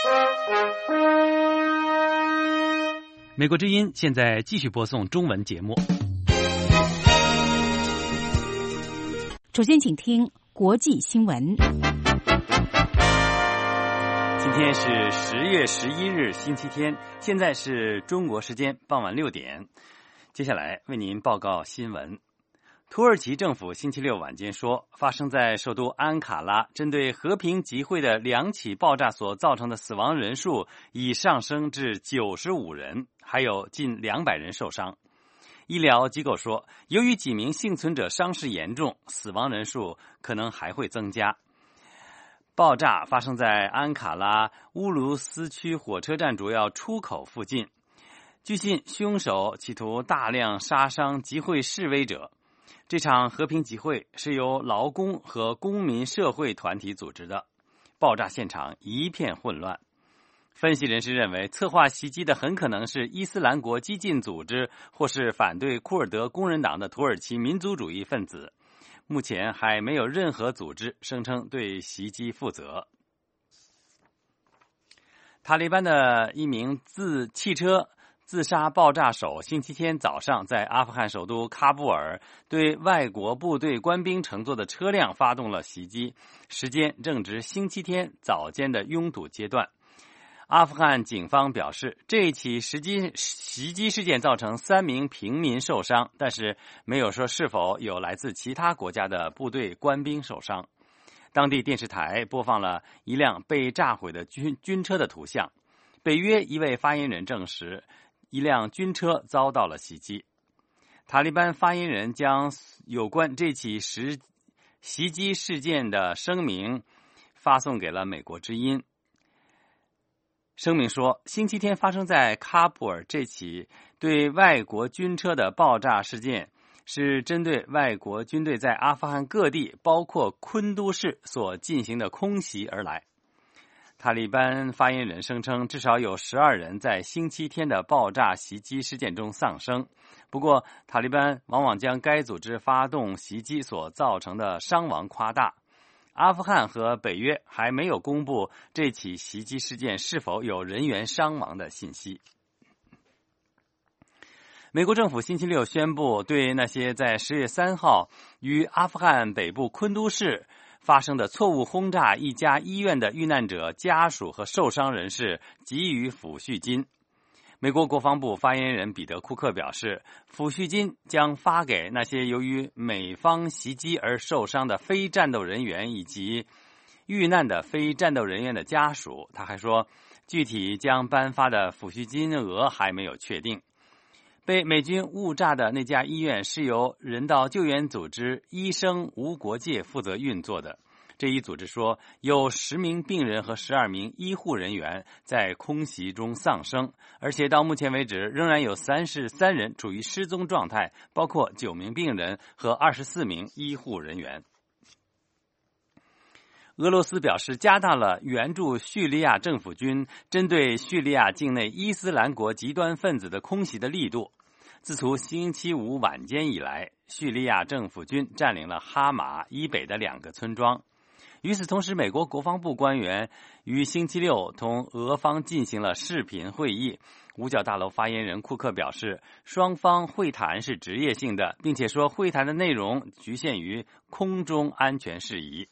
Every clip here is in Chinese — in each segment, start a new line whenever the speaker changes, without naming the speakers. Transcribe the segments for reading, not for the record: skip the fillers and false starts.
美国之音现在继续播送中文节目。
首先请听国际新闻。
今天是10月11日星期天，现在是中国时间傍晚6点。接下来为您报告新闻。土耳其政府星期六晚间说，发生在首都安卡拉针对和平集会的2起爆炸所造成的死亡人数已上升至95人，还有近200人受伤。医疗机构说，由于几名幸存者伤势严重，死亡人数可能还会增加。爆炸发生在安卡拉乌卢斯区火车站主要出口附近。据信，凶手企图大量杀伤集会示威者。这场和平集会是由劳工和公民社会团体组织的。爆炸现场一片混乱。分析人士认为，策划袭击的很可能是伊斯兰国激进组织或是反对库尔德工人党的土耳其民族主义分子。目前还没有任何组织声称对袭击负责。塔利班的一名汽车自杀爆炸手星期天早上在阿富汗首都喀布尔对外国部队官兵乘坐的车辆发动了袭击，时间正值星期天早间的拥堵阶段。阿富汗警方表示，这起袭击事件造成3名平民受伤，但是没有说是否有来自其他国家的部队官兵受伤。当地电视台播放了一辆被炸毁的军车的图像。北约一位发言人证实，一辆军车遭到了袭击。塔利班发言人将有关这起袭击事件的声明发送给了美国之音。声明说，星期天发生在喀布尔这起对外国军车的爆炸事件是针对外国军队在阿富汗各地包括昆都市所进行的空袭而来。塔利班发言人声称，至少有12人在星期天的爆炸袭击事件中丧生。不过，塔利班往往将该组织发动袭击所造成的伤亡夸大。阿富汗和北约还没有公布这起袭击事件是否有人员伤亡的信息。美国政府星期六宣布，对那些在10月3号于阿富汗北部昆都市发生的错误轰炸一家医院的遇难者家属和受伤人士给予抚恤金。美国国防部发言人彼得·库克表示，抚恤金将发给那些由于美方袭击而受伤的非战斗人员以及遇难的非战斗人员的家属。他还说，具体将颁发的抚恤金额还没有确定。被美军误炸的那家医院是由人道救援组织医生无国界负责运作的。这一组织说，有10名病人和12名医护人员在空袭中丧生，而且到目前为止仍然有33人处于失踪状态，包括9名病人和24名医护人员。俄罗斯表示，加大了援助叙利亚政府军针对叙利亚境内伊斯兰国极端分子的空袭的力度。自从星期五晚间以来，叙利亚政府军占领了哈马以北的2个村庄。与此同时，美国国防部官员于星期六同俄方进行了视频会议。五角大楼发言人库克表示，双方会谈是职业性的，并且说会谈的内容局限于空中安全事宜。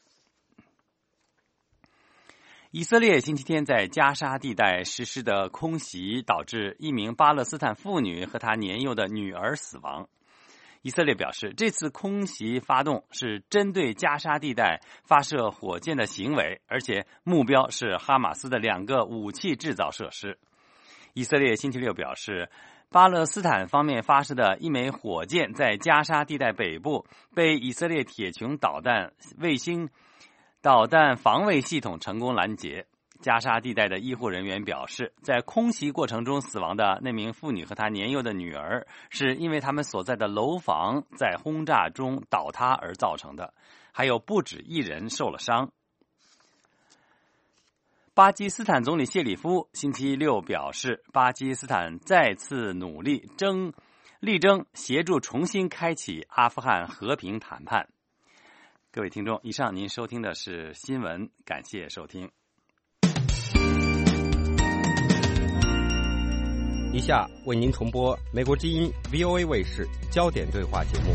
以色列星期天在加沙地带实施的空袭导致一名巴勒斯坦妇女和她年幼的女儿死亡。以色列表示，这次空袭发动是针对加沙地带发射火箭的行为，而且目标是哈马斯的2个武器制造设施。以色列星期六表示，巴勒斯坦方面发射的一枚火箭在加沙地带北部被以色列铁穹导弹防卫系统成功拦截。加沙地带的医护人员表示，在空袭过程中死亡的那名妇女和她年幼的女儿是因为他们所在的楼房在轰炸中倒塌而造成的，还有不止1人受了伤。巴基斯坦总理谢里夫星期六表示，巴基斯坦再次努力力争协助重新开启阿富汗和平谈判。各位听众，以上您收听的是新闻，感谢收听。
以下为您重播美国之音 VOA 卫视焦点对话节目。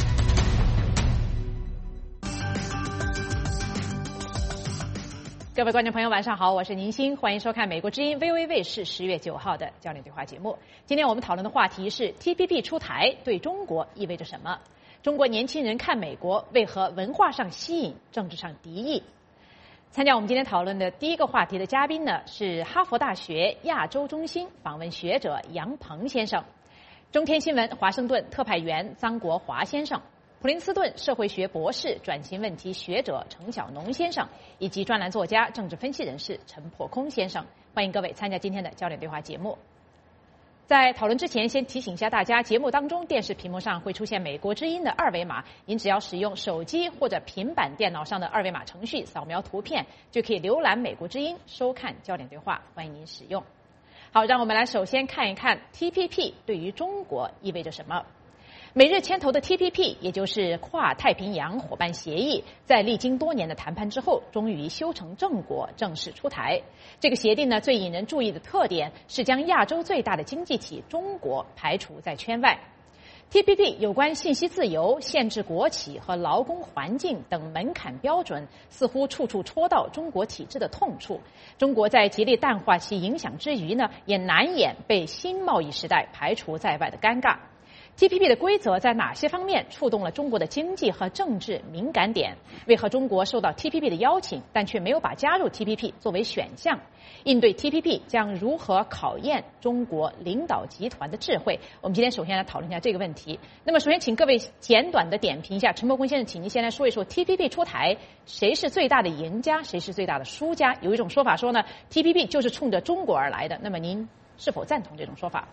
各位观众朋友，晚上好，我是宁鑫，欢迎收看美国之音 VOA 卫视10月9号的焦点对话节目。今天我们讨论的话题是 TPP 出台对中国意味着什么？中国年轻人看美国为何文化上吸引，政治上敌意？参加我们今天讨论的第一个话题的嘉宾呢，是哈佛大学亚洲中心访问学者杨鹏先生，中天新闻华盛顿特派员臧国华先生，普林斯顿社会学博士、转型问题学者程晓农先生，以及专栏作家、政治分析人士陈破空先生。欢迎各位参加今天的焦点对话节目。在讨论之前，先提醒一下大家，节目当中电视屏幕上会出现美国之音的二维码，您只要使用手机或者平板电脑上的二维码程序扫描图片，就可以浏览美国之音，收看焦点对话，欢迎您使用。好，让我们来首先看一看 TPP 对于中国意味着什么。美日牵头的 TPP， 也就是跨太平洋伙伴协议，在历经多年的谈判之后，终于修成正果，正式出台。这个协定呢，最引人注意的特点是将亚洲最大的经济体中国排除在圈外。TPP 有关信息自由、限制国企和劳工环境等门槛标准，似乎处处戳到中国体制的痛处。中国在极力淡化其影响之余呢，也难掩被新贸易时代排除在外的尴尬。TPP 的规则在哪些方面触动了中国的经济和政治敏感点？为何中国受到 TPP 的邀请，但却没有把加入 TPP 作为选项？应对 TPP 将如何考验中国领导集团的智慧？我们今天首先来讨论一下这个问题。那么首先请各位简短的点评一下，陈破空先生，请您先来说一说 TPP 出台，谁是最大的赢家，谁是最大的输家？有一种说法说呢 ，TPP 就是冲着中国而来的，那么您是否赞同这种说法？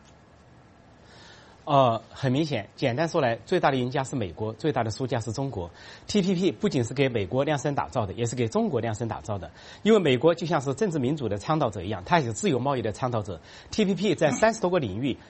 很明显，简单说来，最大的赢家是美国，最大的输家是中国。TPP 不仅是给美国量身打造的，也是给中国量身打造的。因为美国就像是政治民主的倡导者一样，它也是自由贸易的倡导者。TPP 在30多个领域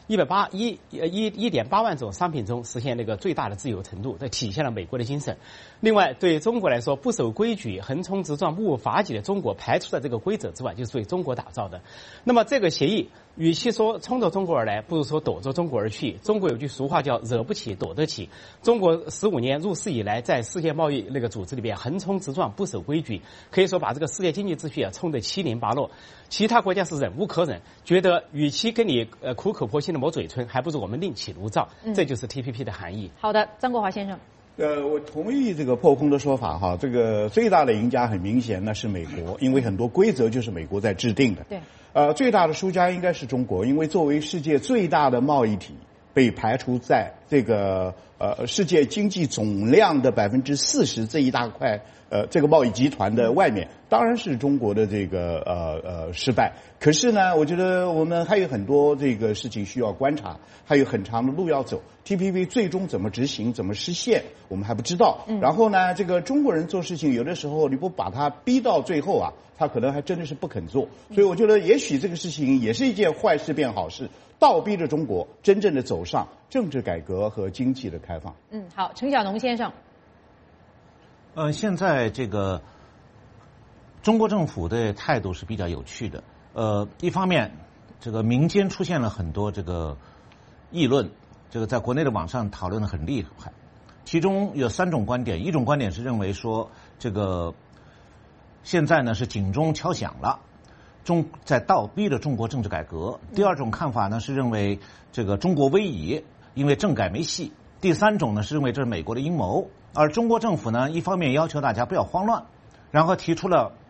，1.8万种商品中实现那个最大的自由程度，这体现了美国的精神。另外，对中国来说，不守规矩、横冲直撞、目无法纪的中国排除在这个规则之外，就是为中国打造的。那么这个协议，与其说冲着中国而来，不如说躲着中国而去。中国有句俗话叫惹不起躲得起。中国15年入世以来，在世界贸易那个组织里边横冲直撞，不守规矩，可以说把这个世界经济秩序冲得七零八落。其他国家是忍无可忍，觉得与其跟你苦口婆心的磨嘴唇，还不如我们另起炉灶。这就是 TPP 的含义。
好的，臧国华先生。
我同意这个破空的说法哈，这个最大的赢家很明显那是美国，因为很多规则就是美国在制定的。
对。
最大的输家应该是中国，因为作为世界最大的贸易体，被排除在这个世界经济总量的40%这一大块这个贸易集团的外面，当然是中国的这个失败。可是呢，我觉得我们还有很多这个事情需要观察，还有很长的路要走。TPP 最终怎么执行、怎么实现，我们还不知道。然后呢，这个中国人做事情有的时候你不把他逼到最后啊，他可能还真的是不肯做。所以我觉得也许这个事情也是一件坏事变好事，倒逼着中国真正的走上政治改革和经济的开放。
好，程晓农先生。
现在这个中国政府的态度是比较有趣的。一方面，这个民间出现了很多这个议论，这个在国内的网上讨论得很厉害。其中有3种观点，一种观点是认为说，这个现在呢是警钟敲响了，在倒逼着中国政治改革。第二种看法呢是认为这个中国危矣，因为政改没戏。第3种呢是认为这是美国的阴谋。而中国政府呢，一方面要求大家不要慌乱，然后提出了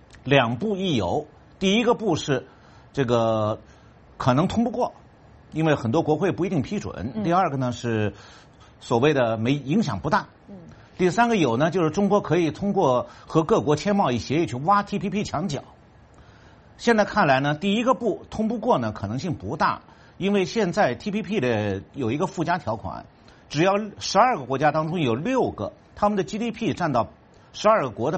2步一有。第一个步是这个可能通不过，因为很多国会不一定批准。第二个呢是所谓的没影响不大。第3个有呢，就是中国可以通过和各国签贸易协议去挖 TPP 墙角。现在看来呢，第一个步通不过呢可能性不大，因为现在 TPP 的有一个附加条款，只要12个国家当中有6个，他们的 GDP 占到12个国的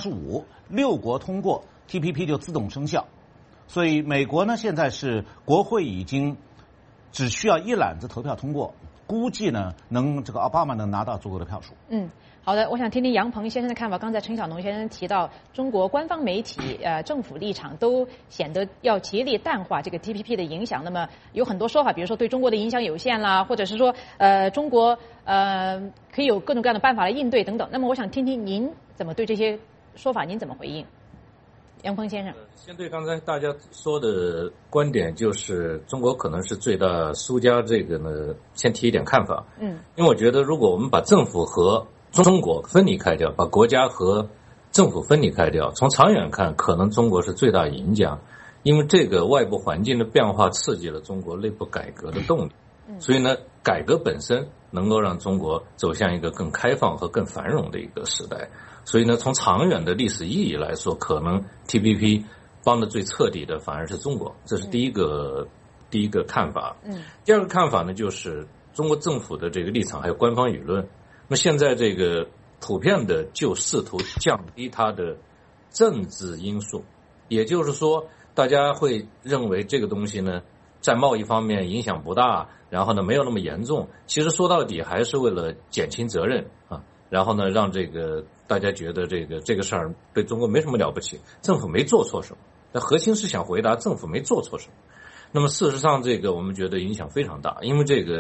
85%，6国通过 TPP 就自动生效。所以美国呢现在是国会已经只需要一揽子投票通过， 估计呢，这个奥巴马能拿到足够的票数。
好的，我想听听杨鹏先生的看法。刚才陈晓农先生提到，中国官方媒体、政府立场都显得要竭力淡化这个 TPP 的影响。那么有很多说法，比如说对中国的影响有限啦，或者是说中国可以有各种各样的办法来应对等等。那么我想听听您怎么对这些说法，您怎么回应？杨鹏先生，
先对刚才大家说的观点，就是中国可能是最大输家，这个呢，先提一点看法。因为我觉得，如果我们把政府和中国分离开掉，把国家和政府分离开掉，从长远看，可能中国是最大赢家，因为这个外部环境的变化刺激了中国内部改革的动力。所以呢，改革本身能够让中国走向一个更开放和更繁荣的一个时代。所以呢，从长远的历史意义来说，可能 TPP 帮的最彻底的反而是中国，这是第一个看法。第二个看法呢，就是中国政府的这个立场还有官方舆论。那么现在这个普遍的就试图降低它的政治因素，也就是说，大家会认为这个东西呢，在贸易方面影响不大，然后呢没有那么严重。其实说到底还是为了减轻责任啊，然后呢让这个大家觉得这个事儿对中国没什么了不起，政府没做错什么。但核心是想回答政府没做错什么。那么事实上，这个我们觉得影响非常大，因为这个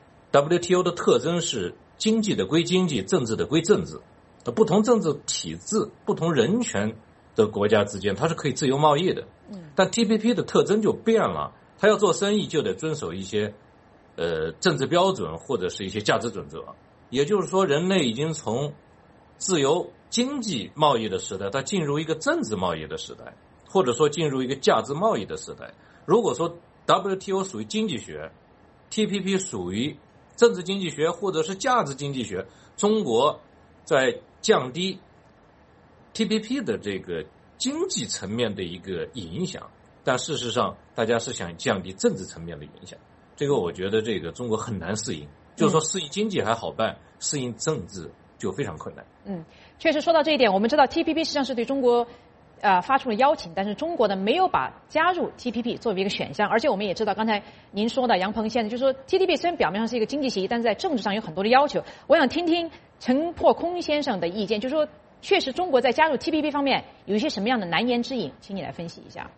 WTO 的特征是经济的归经济，政治的归政治。不同政治体制、不同人权的国家之间，它是可以自由贸易的。但 TPP 的特征就变了，它要做生意就得遵守一些政治标准或者是一些价值准则。也就是说，人类已经从自由经济贸易的时代，它进入一个政治贸易的时代，或者说进入一个价值贸易的时代。如果说 WTO 属于经济学， TPP 属于政治经济学或者是价值经济学，中国在降低 TPP 的这个经济层面的一个影响，但事实上大家是想降低政治层面的影响。这个我觉得这个中国很难适应，就是说适应经济还好办，适应政治就非常困难。
确实说到这一点，我们知道 TPP 实际上是对中国发出了邀请，但是中国呢没有把加入 TPP 作为一个选项。而且我们也知道，刚才您说的杨鹏先生就是说 TPP 虽然表面上是一个经济协议，但是在政治上有很多的要求。我想听听陈破空先生的意见，就是说确实中国在加入 TPP 方面有一些什么样的难言之隐，请你来分析一下。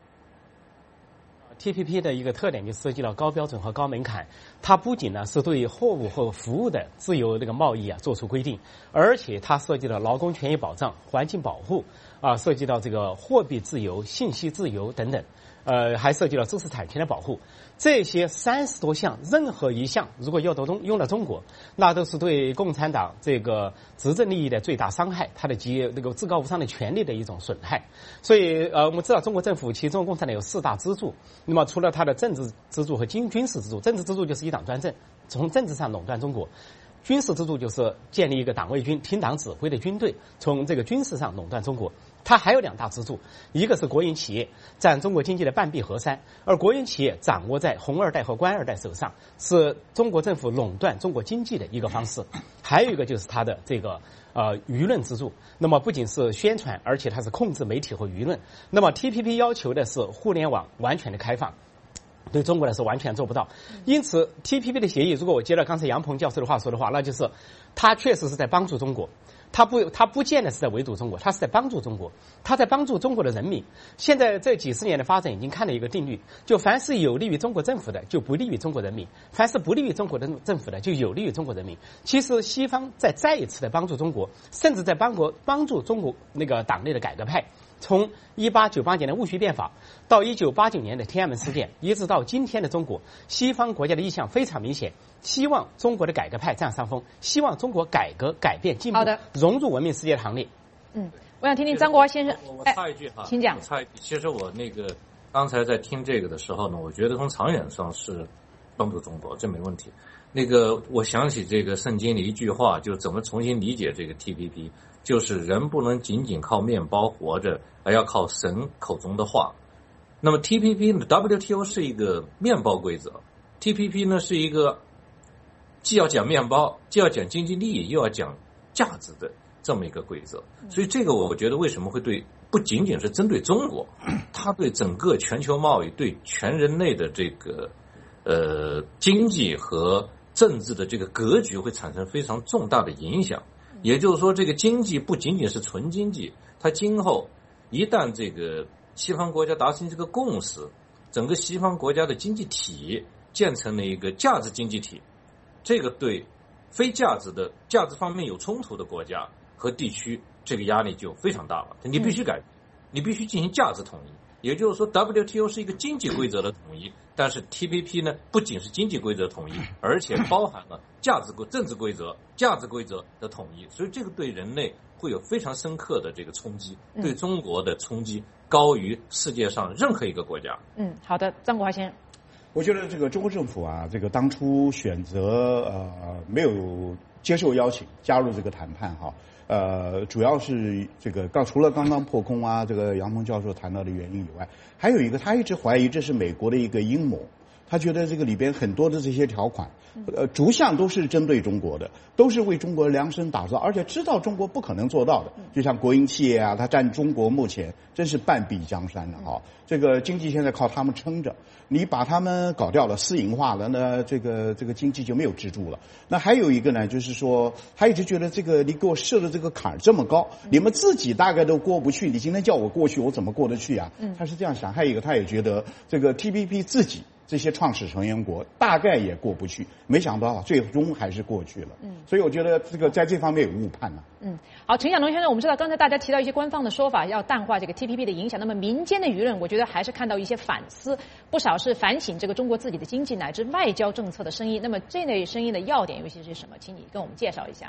TPP 的一个特点就涉及到高标准和高门槛，它不仅呢是对货物和服务的自由这个贸易做出规定，而且它涉及到劳工权益保障、环境保护涉及到这个货币自由、信息自由等等，还涉及到知识产权的保护。这些30多项，任何一项如果用到中国，那都是对共产党这个执政利益的最大伤害，它的这个至高无上的权利的一种损害。所以我们知道中国政府其实中国共产党有4大支柱，那么除了它的政治支柱和军事支柱，政治支柱就是一党专政，从政治上垄断中国。军事支柱就是建立一个党卫军，听党指挥的军队，从这个军事上垄断中国。它还有2大支柱，一个是国营企业，占中国经济的半壁河山，而国营企业掌握在红二代和官二代手上，是中国政府垄断中国经济的一个方式。还有一个就是它的这个舆论支柱，那么不仅是宣传，而且它是控制媒体和舆论。那么 TPP 要求的是互联网完全的开放，对中国来说完全做不到。因此 TPP 的协议，如果我接了刚才杨鹏教授的话说的话，那就是它确实是在帮助中国，它不见得是在围堵中国，它是在帮助中国，它在帮助中国的人民。现在这几十年的发展已经看了一个定律，就凡是有利于中国政府的就不利于中国人民，凡是不利于中国的政府的就有利于中国人民。其实西方再一次的帮助中国，甚至在帮助中国那个党内的改革派。从1898年的戊戌变法到1989年的天安门事件，一直到今天的中国，西方国家的意向非常明显，希望中国的改革派占上风，希望中国改革改变进步，融入文明世界的行列。
我想听听张国华先生。
我插一句哈，
请讲。
我插一句，其实我刚才在听这个的时候呢，我觉得从长远上是帮助中国，这没问题。我想起这个圣经的一句话，就怎么重新理解这个 TPP， 就是人不能仅仅靠面包活着，而要靠神口中的话。那么 TPP 呢 WTO 是一个面包规则， TPP 呢是一个既要讲面包，既要讲经济利益，又要讲价值的这么一个规则。所以这个我觉得为什么会不仅仅是针对中国，它对整个全球贸易，对全人类的这个经济和政治的这个格局会产生非常重大的影响。也就是说，这个经济不仅仅是纯经济，它今后一旦这个西方国家达成这个共识，整个西方国家的经济体建成了一个价值经济体，这个对非价值方面有冲突的国家和地区，这个压力就非常大了。你必须改变，你必须进行价值统一。也就是说 WTO 是一个经济规则的统一，但是 TPP 呢，不仅是经济规则统一，而且包含了政治规则、价值规则的统一，所以这个对人类会有非常深刻的这个冲击，对中国的冲击高于世界上任何一个国家。
好的，张国华先生。
我觉得这个中国政府啊，这个当初选择没有接受邀请加入这个谈判哈。主要是这个除了刚刚破空啊，这个杨鹏教授谈到的原因以外，还有一个他一直怀疑这是美国的一个阴谋，他觉得这个里边很多的这些条款，逐项都是针对中国的，都是为中国量身打造，而且知道中国不可能做到的，就像国营企业啊，它占中国目前真是半壁江山了哈。这个经济现在靠他们撑着，你把他们搞掉了，私营化了，那这个经济就没有支柱了。那还有一个呢，就是说他一直觉得这个你给我设的这个坎这么高，你们自己大概都过不去，你今天叫我过去，我怎么过得去啊？他是这样想。还有一个，他也觉得这个 TPP 自己这些创始成员国大概也过不去，没想到最终还是过去了。所以我觉得这个在这方面有误判了。
好，陈晓农先生，我们知道刚才大家提到一些官方的说法，要淡化这个 TPP 的影响，那么民间的舆论，我觉得还是看到一些反思，不少是反省这个中国自己的经济乃至外交政策的声音。那么这类声音的要点有些是什么？请你跟我们介绍一下。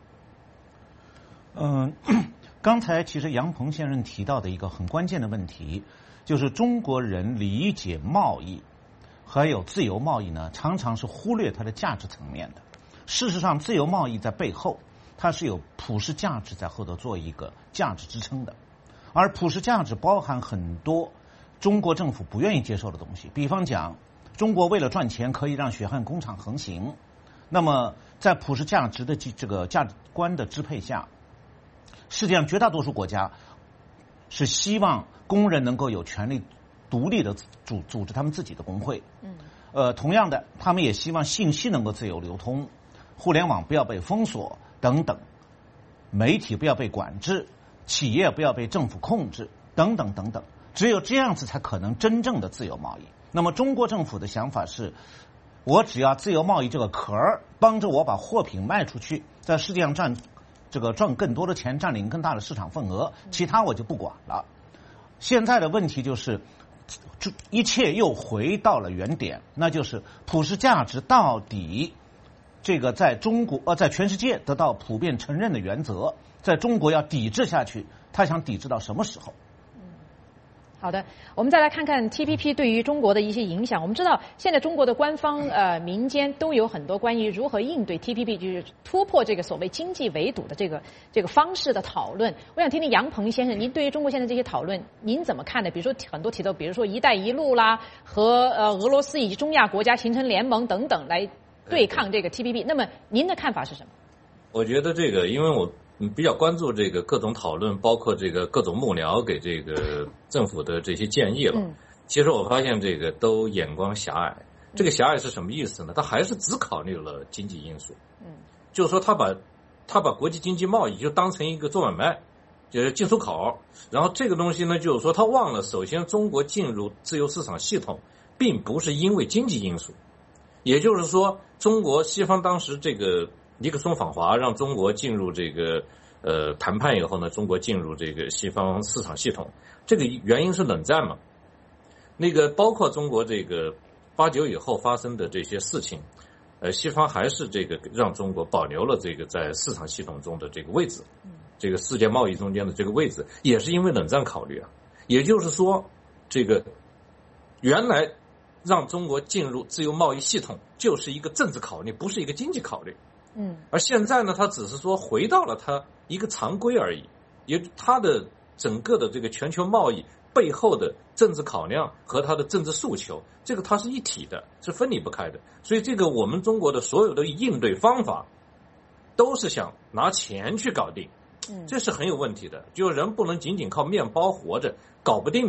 刚才其实杨鹏先生提到的一个很关键的问题，就是中国人理解贸易还有自由贸易呢，常常是忽略它的价值层面的。事实上，自由贸易在背后，它是有普世价值在后头做一个价值支撑的，而普世价值包含很多中国政府不愿意接受的东西。比方讲，中国为了赚钱可以让血汗工厂横行，那么在普世价值的这个价值观的支配下，世界上绝大多数国家是希望工人能够有权利独立的组织他们自己的工会。同样的，他们也希望信息能够自由流通，互联网不要被封锁等等，媒体不要被管制，企业不要被政府控制等等等等。只有这样子才可能真正的自由贸易。那么中国政府的想法是，我只要自由贸易这个壳儿帮着我把货品卖出去，在世界上赚更多的钱，占领更大的市场份额，其他我就不管了。现在的问题就是，一切又回到了原点，那就是普世价值到底这个在中国在全世界得到普遍承认的原则，在中国要抵制下去，他想抵制到什么时候？
好的，我们再来看看 TPP 对于中国的一些影响。我们知道，现在中国的官方民间都有很多关于如何应对 TPP， 就是突破这个所谓经济围堵的这个方式的讨论。我想听听杨鹏先生，您对于中国现在这些讨论，您怎么看呢？比如说很多提到，比如说“一带一路”啦，和俄罗斯以及中亚国家形成联盟等等来对抗这个 TPP。那么您的看法是什么？
我觉得这个，因为我比较关注这个各种讨论，包括这个各种幕僚给这个政府的这些建议了。其实我发现这个都眼光狭隘。这个狭隘是什么意思呢？他还是只考虑了经济因素。就是说他把国际经济贸易就当成一个做买卖，就是进出口。然后这个东西呢，就是说他忘了，首先中国进入自由市场系统，并不是因为经济因素。也就是说，中国西方当时这个尼克松访华让中国进入这个谈判以后呢，中国进入这个西方市场系统，这个原因是冷战嘛。那个包括中国这个89以后发生的这些事情，西方还是这个让中国保留了这个在市场系统中的这个位置，这个世界贸易中间的这个位置，也是因为冷战考虑啊。也就是说，这个原来让中国进入自由贸易系统就是一个政治考虑，不是一个经济考虑。而现在呢，他只是说回到了他一个常规而已，也他的整个的这个全球贸易背后的政治考量和他的政治诉求，这个它是一体的，是分离不开的。所以这个我们中国的所有的应对方法都是想拿钱去搞定，这是很有问题的。就人不能仅仅靠面包活着，搞不定的。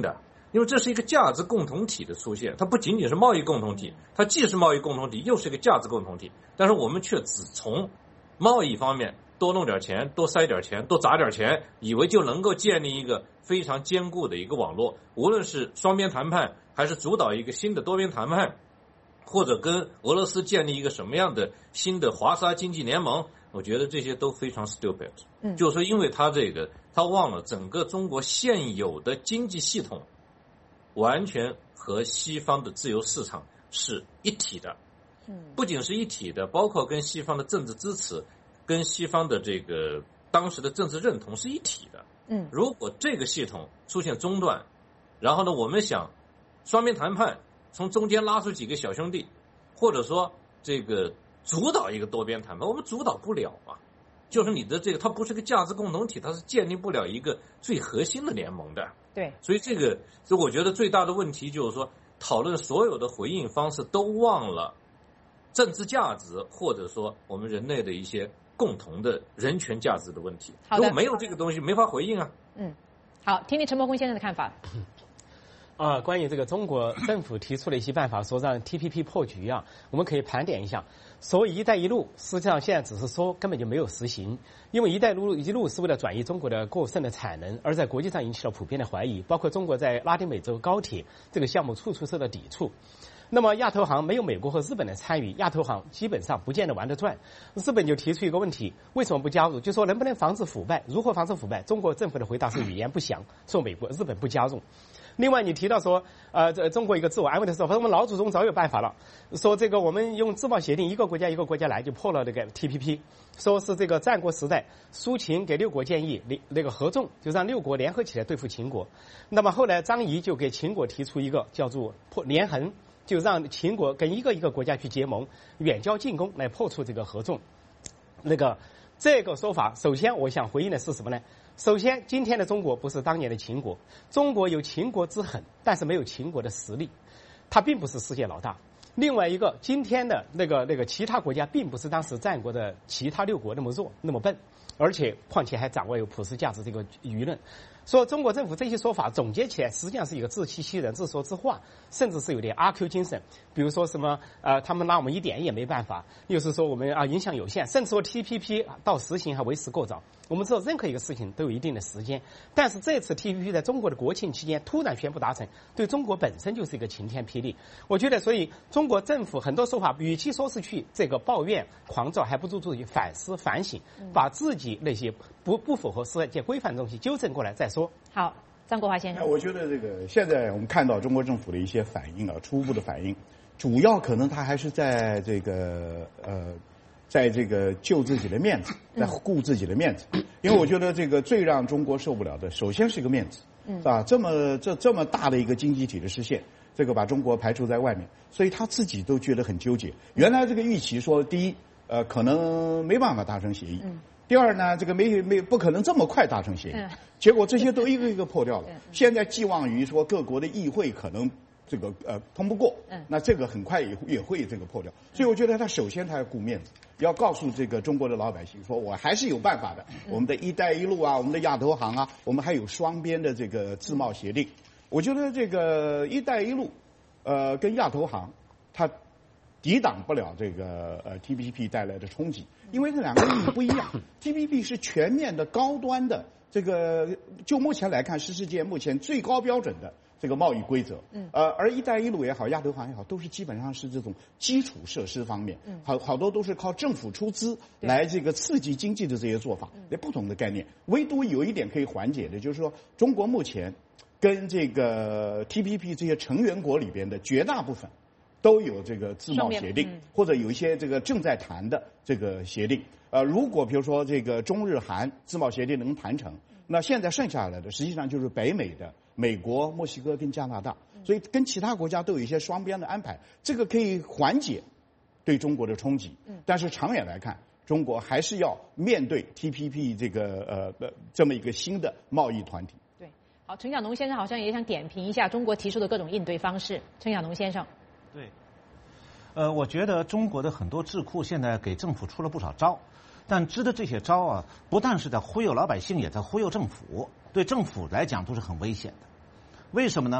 因为这是一个价值共同体的出现，它不仅仅是贸易共同体，它既是贸易共同体，又是一个价值共同体。但是我们却只从贸易方面多弄点钱，多塞点钱，多砸点钱，以为就能够建立一个非常坚固的一个网络。无论是双边谈判，还是主导一个新的多边谈判，或者跟俄罗斯建立一个什么样的新的华沙经济联盟，我觉得这些都非常 stupid。就是因为他忘了整个中国现有的经济系统完全和西方的自由市场是一体的。不仅是一体的，包括跟西方的政治支持，跟西方的这个当时的政治认同是一体的。如果这个系统出现中断，然后呢，我们想双边谈判从中间拉出几个小兄弟，或者说这个主导一个多边谈判，我们主导不了嘛。就是你的这个，它不是个价值共同体，它是建立不了一个最核心的联盟的。
对，
所以我觉得最大的问题就是说，讨论所有的回应方式都忘了政治价值，或者说我们人类的一些共同的人权价值的问题。如果没有这个东西，没法回应啊。
好，听听陈伯钧先生的看法。
关于这个中国政府提出了一些办法，说让 TPP 破局啊，我们可以盘点一下。所谓“一带一路”，实际上现在只是说，根本就没有实行。因为“一带一路”是为了转移中国的过剩的产能，而在国际上引起了普遍的怀疑，包括中国在拉丁美洲高铁这个项目处受到抵触。那么亚投行没有美国和日本的参与，亚投行基本上不见得玩得转。日本就提出一个问题，为什么不加入？就说能不能防止腐败？如何防止腐败？中国政府的回答是语言不详，说日本不加入。另外，你提到说，中国一个自我安慰的说法，我们老祖宗早有办法了，说这个我们用自贸协定，一个国家一个国家来就破了这个 TPP， 说是这个战国时代苏秦给6国建议那个合纵，就让6国联合起来对付秦国。那么后来张仪就给秦国提出一个叫做连横，就让秦国跟一个国家去结盟，远交近攻来破除这个合纵。这个说法，首先我想回应的是什么呢？首先，今天的中国不是当年的秦国，中国有秦国之狠，但是没有秦国的实力，它并不是世界老大。另外一个，今天的那个其他国家并不是当时战国的其他6国那么弱那么笨，而且况且还掌握有普世价值这个舆论。说中国政府这些说法总结起来，实际上是一个自欺欺人、自说自话，甚至是有点阿 Q 精神。比如说什么他们拿我们一点也没办法，又是说我们影响有限，甚至说 TPP 到实行还为时过早。我们知道任何一个事情都有一定的时间，但是这次 TPP 在中国的国庆期间突然宣布达成，对中国本身就是一个晴天霹雳。我觉得，所以中国政府很多说法，与其说是去这个抱怨狂躁，还不如自己反思反省，把自己那些不符合世界规范的东西纠正过来再说。
好，张国华先生，
我觉得这个现在我们看到中国政府的一些反应啊，初步的反应，主要可能他还是在这个救自己的面子，在顾自己的面子。因为我觉得这个最让中国受不了的，首先是一个面子，啊，这么大的一个经济体的实现，这个把中国排除在外面，所以他自己都觉得很纠结。原来这个预期说，第一，可能没办法达成协议。第二呢，这个不可能这么快达成协议，结果这些都一个一个破掉了。现在寄望于说各国的议会可能这个通不过，那这个很快也会这个破掉。所以我觉得他首先他要顾面子，要告诉这个中国的老百姓说，我还是有办法的。我们的一带一路啊，我们的亚投行啊，我们还有双边的这个自贸协定。我觉得这个一带一路，跟亚投行，它抵挡不了这个TPP 带来的冲击，因为这两个意义不一样。TPP 是全面的、高端的，这个就目前来看是世界目前最高标准的这个贸易规则。而一带一路也好，亚投行也好，都是基本上是这种基础设施方面，好多都是靠政府出资来这个刺激经济的这些做法，那不同的概念。唯独有一点可以缓解的，就是说中国目前跟这个 TPP 这些成员国里边的绝大部分都有这个自贸协定，或者有一些这个正在谈的这个协定。如果比如说这个中日韩自贸协定能谈成，那现在剩下来的实际上就是北美的美国、墨西哥跟加拿大，所以跟其他国家都有一些双边的安排，这个可以缓解对中国的冲击。但是长远来看，中国还是要面对 TPP 这个这么一个新的贸易团体。
对，好，陈小农先生好像也想点评一下中国提出的各种应对方式。陈小农先生。
对，我觉得中国的很多智库现在给政府出了不少招，但支的这些招啊，不但是在忽悠老百姓，也在忽悠政府，对政府来讲都是很危险的。为什么呢？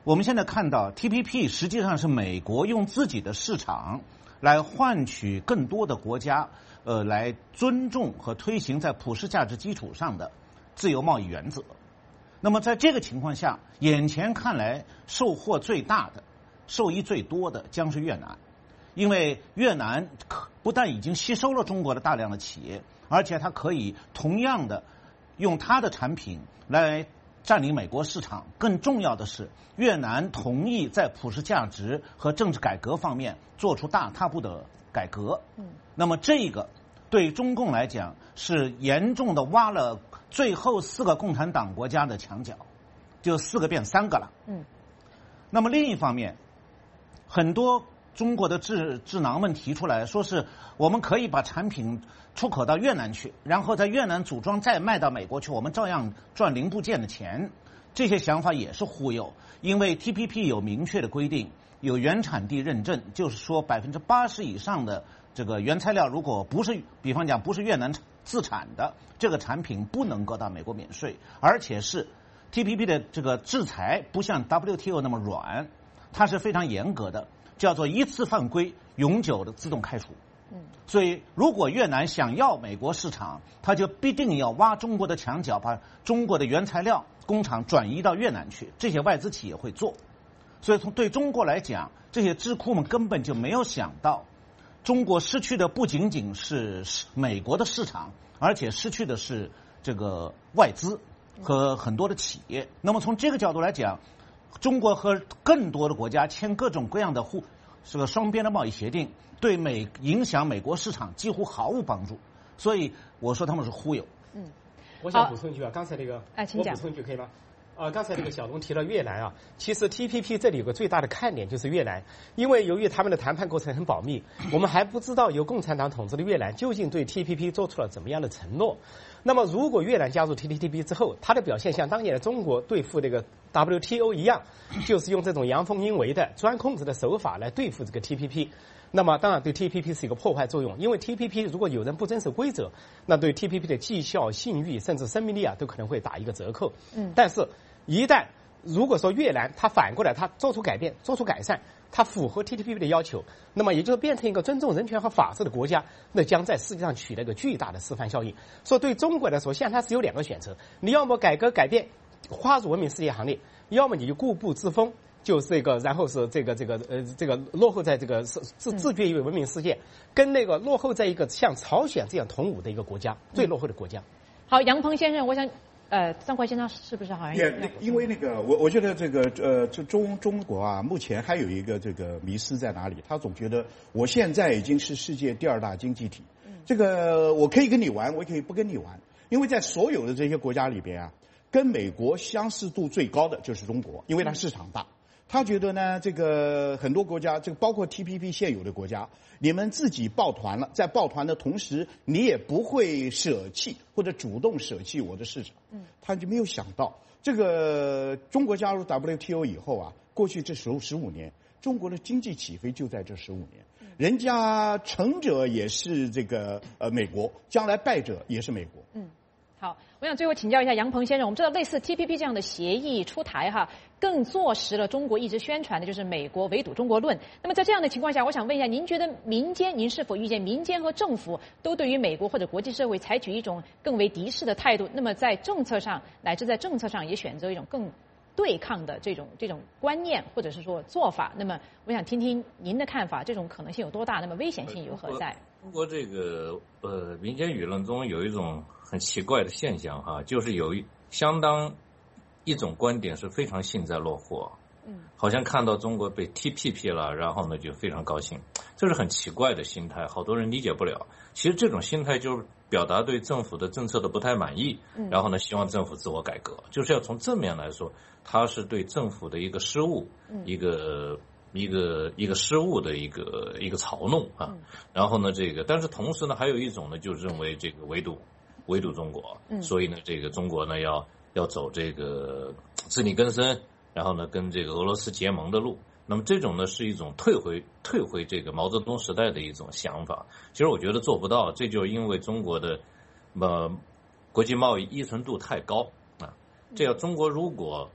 我们现在看到 TPP 实际上是美国用自己的市场来换取更多的国家来尊重和推行在普世价值基础上的自由贸易原则。那么在这个情况下，眼前看来受获最大的、受益最多的将是越南，因为越南不但已经吸收了中国的大量的企业，而且它可以同样的用它的产品来占领美国市场。更重要的是，越南同意在普世价值和政治改革方面做出大踏步的改革。那么这个对中共来讲是严重的挖了最后4个共产党国家的墙角，就4个变3个了。那么另一方面，很多中国的智囊们提出来说是我们可以把产品出口到越南去，然后在越南组装再卖到美国去，我们照样赚零部件的钱。这些想法也是忽悠，因为 TPP 有明确的规定，有原产地认证，就是说80%以上的这个原材料如果不是，比方讲不是越南自产的，这个产品不能够到美国免税，而且是 TPP 的这个制裁不像 WTO 那么软，它是非常严格的，叫做一次犯规永久的自动开除。所以如果越南想要美国市场，它就必定要挖中国的墙角，把中国的原材料工厂转移到越南去，这些外资企业会做。所以对中国来讲，这些智库们根本就没有想到，中国失去的不仅仅是美国的市场，而且失去的是这个外资和很多的企业。那么从这个角度来讲，中国和更多的国家签各种各样的这个双边的贸易协定，对影响美国市场几乎毫无帮助。所以我说他们是忽悠。
我想补充一句啊，刚才那个，
请讲。
我补充一句可以吗？刚才这个小龙提到越南啊，其实 TPP 这里有个最大的看点就是越南，因为由于他们的谈判过程很保密，我们还不知道由共产党统治的越南究竟对 TPP 做出了怎么样的承诺。那么如果越南加入 TPP 之后，它的表现像当年的中国对付这个 WTO 一样，就是用这种阳奉阴违的专控制的手法来对付这个 TPP。那么当然对 TPP 是一个破坏作用，因为 TPP 如果有人不遵守规则，那对 TPP 的绩效、信誉甚至生命力啊都可能会打一个折扣。但是一旦如果说越南它反过来它做出改变、做出改善，它符合 TPP 的要求，那么也就变成一个尊重人权和法治的国家，那将在世界上取得一个巨大的示范效应。所以对中国来说，现在它是有2个选择：你要么改革改变，跨入文明世界行列；要么你就固步自封。就是这个，然后是这个落后在这个自觉于文明世界，跟那个落后在一个像朝鲜这样同伍的一个国家，最落后的国家。
好，杨鹏先生，我想，张国先生是不是好像
因为那个我觉得这个这中国啊，目前还有一个这个迷思在哪里？他总觉得我现在已经是世界第2大经济体，这个我可以跟你玩，我也可以不跟你玩，因为在所有的这些国家里边啊，跟美国相似度最高的就是中国，因为它市场大。他觉得呢，这个很多国家，这个包括 TPP 现有的国家，你们自己抱团了，在抱团的同时，你也不会舍弃或者主动舍弃我的市场。他就没有想到，这个中国加入 WTO 以后啊，过去这15年，中国的经济起飞就在这15年。人家成者也是这个美国，将来败者也是美国。
好，我想最后请教一下杨鹏先生，我们知道类似 TPP 这样的协议出台哈，更坐实了中国一直宣传的就是美国围堵中国论。那么在这样的情况下，我想问一下，您觉得您是否预见民间和政府都对于美国或者国际社会采取一种更为敌视的态度？那么在政策上乃至在政策上也选择一种更对抗的这种观念或者是说做法？那么我想听听您的看法，这种可能性有多大？那么危险性有何在？
中国这个民间舆论中有一种很奇怪的现象哈，就是有相当一种观点是非常幸灾乐祸，好像看到中国被 TPP 了，然后呢就非常高兴，这是很奇怪的心态，好多人理解不了。其实这种心态就是表达对政府的政策的不太满意，然后呢希望政府自我改革，就是要从正面来说，它是对政府的一个失误，一个失误的一个嘲弄啊。然后呢但是同时呢还有一种呢就认为这个围堵中国，所以呢这个中国呢要走这个自力更生，然后呢跟这个俄罗斯结盟的路。那么这种呢是一种退回这个毛泽东时代的一种想法。其实我觉得做不到，这就是因为中国的国际贸易依存度太高啊。这样中国如果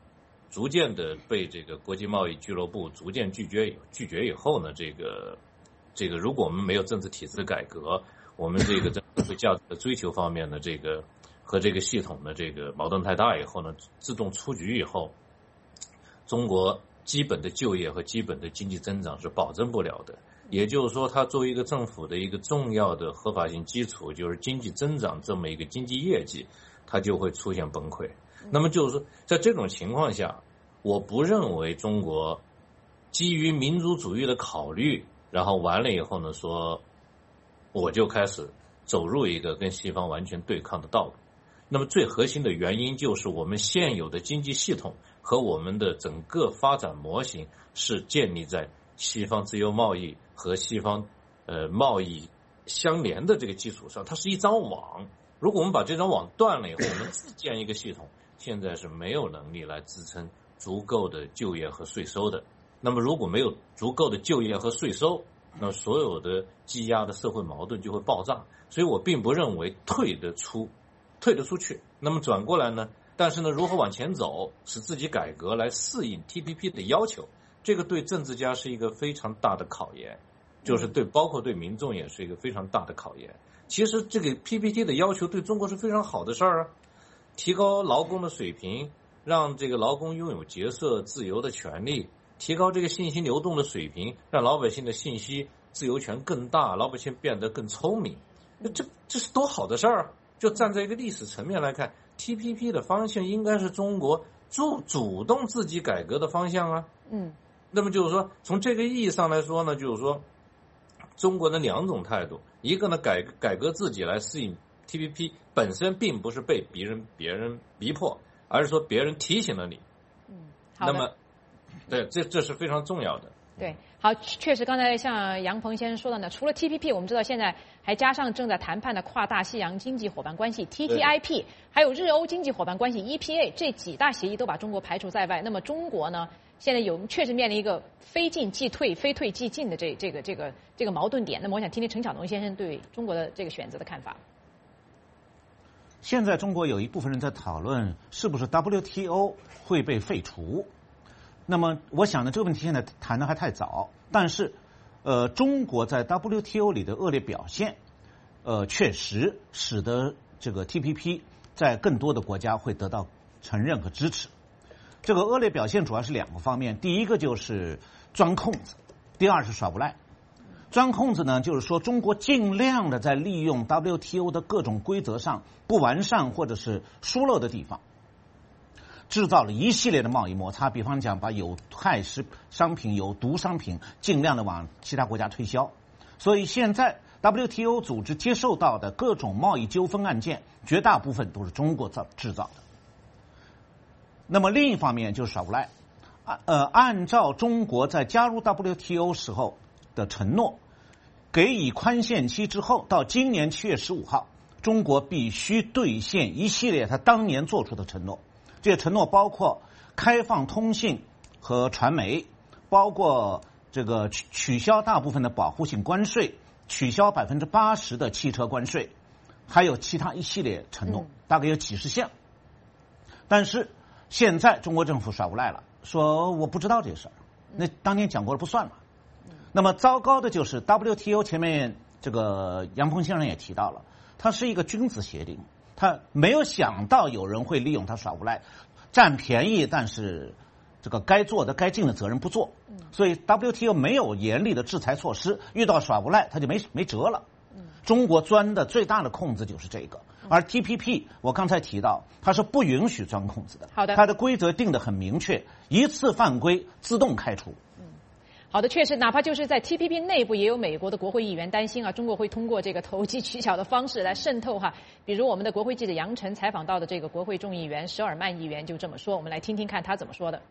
逐渐的被这个国际贸易俱乐部逐渐拒绝以后呢，这个如果我们没有政治体制改革，我们这个在社会价值的追求方面呢，这个和这个系统的这个矛盾太大以后呢，自动出局以后，中国基本的就业和基本的经济增长是保证不了的。也就是说，它作为一个政府的一个重要的合法性基础，就是经济增长这么一个经济业绩，它就会出现崩溃。那么就是说，在这种情况下，我不认为中国基于民族主义的考虑，然后完了以后呢，说我就开始走入一个跟西方完全对抗的道路。那么最核心的原因就是我们现有的经济系统和我们的整个发展模型是建立在西方自由贸易和西方贸易相连的这个基础上，它是一张网。如果我们把这张网断了以后，我们自建一个系统，现在是没有能力来支撑足够的就业和税收的。那么如果没有足够的就业和税收，那所有的积压的社会矛盾就会爆炸。所以我并不认为退得出去。那么转过来呢，但是呢，如何往前走，使自己改革来适应 TPP 的要求，这个对政治家是一个非常大的考验，就是包括对民众也是一个非常大的考验。其实这个 PPT 的要求对中国是非常好的事儿啊，提高劳工的水平，让这个劳工拥有结社自由的权利，提高这个信息流动的水平，让老百姓的信息自由权更大，老百姓变得更聪明。这是多好的事儿啊！就站在一个历史层面来看 ，TPP 的方向应该是中国主动自己改革的方向啊。那么就是说，从这个意义上来说呢，就是说，中国的两种态度，一个呢改革自己来适应 TPP， 本身并不是被别人逼迫，而是说别人提醒了你。
好的。
那么，对，这是非常重要的。
对，好，确实，刚才像杨鹏先生说的呢，除了 TPP， 我们知道现在还加上正在谈判的跨大西洋经济伙伴关系 TTIP， 还有日欧经济伙伴关系 EPA， 这几大协议都把中国排除在外。那么中国呢，现在确实面临一个非进即退、非退即进的这个矛盾点。那么我想听听陈晓东先生对中国的这个选择的看法。
现在中国有一部分人在讨论是不是 WTO 会被废除。那么我想呢，这个问题现在谈的还太早，但是中国在 WTO 里的恶劣表现确实使得这个 TPP 在更多的国家会得到承认和支持。这个恶劣表现主要是两个方面，第一个就是钻空子，第二是耍无赖。钻空子呢，就是说中国尽量的在利用 WTO 的各种规则上不完善或者是疏漏的地方，制造了一系列的贸易摩擦，比方讲把有害商品、有毒商品尽量的往其他国家推销。所以现在 WTO 组织接受到的各种贸易纠纷案件，绝大部分都是中国制造的。那么另一方面就是耍无赖，按照中国在加入 WTO 时候的承诺，给予宽限期之后，到今年7月15号，中国必须兑现一系列他当年做出的承诺。这些承诺包括开放通信和传媒，包括这个取消大部分的保护性关税，取消80%的汽车关税，还有其他一系列承诺，大概有几十项。但是现在中国政府耍无赖了，说我不知道这事儿，那当年讲过了不算了。那么糟糕的就是 WTO 前面这个杨鹏先生也提到了，它是一个君子协定，他没有想到有人会利用他耍无赖，占便宜，但是这个该做的该尽的责任不做，所以 WTO 没有严厉的制裁措施，遇到耍无赖他就没辙了。中国钻的最大的空子就是这个，而 TPP 我刚才提到，它是不允许钻空子的。
好的，
它的规则定得很明确，一次犯规自动开除。
好的，确实，哪怕就是在 TPP 内部，也有美国的国会议员担心啊，中国会通过这个投机取巧的方式来渗透哈。比如我们的国会记者杨晨采访到的这个国会众议员舍尔曼议员就这么说，我们来听听看他怎么说的。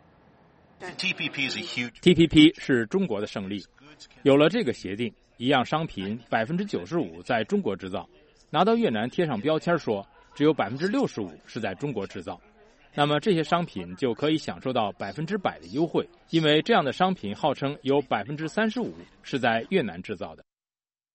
TPP 是中国的胜利，有了这个协定，一样商品95%在中国制造，拿到越南贴上标签说只有65%是在中国制造。那么这些商品就可以享受到100%的优惠，因为这样的商品号称有35%是在越南制造的。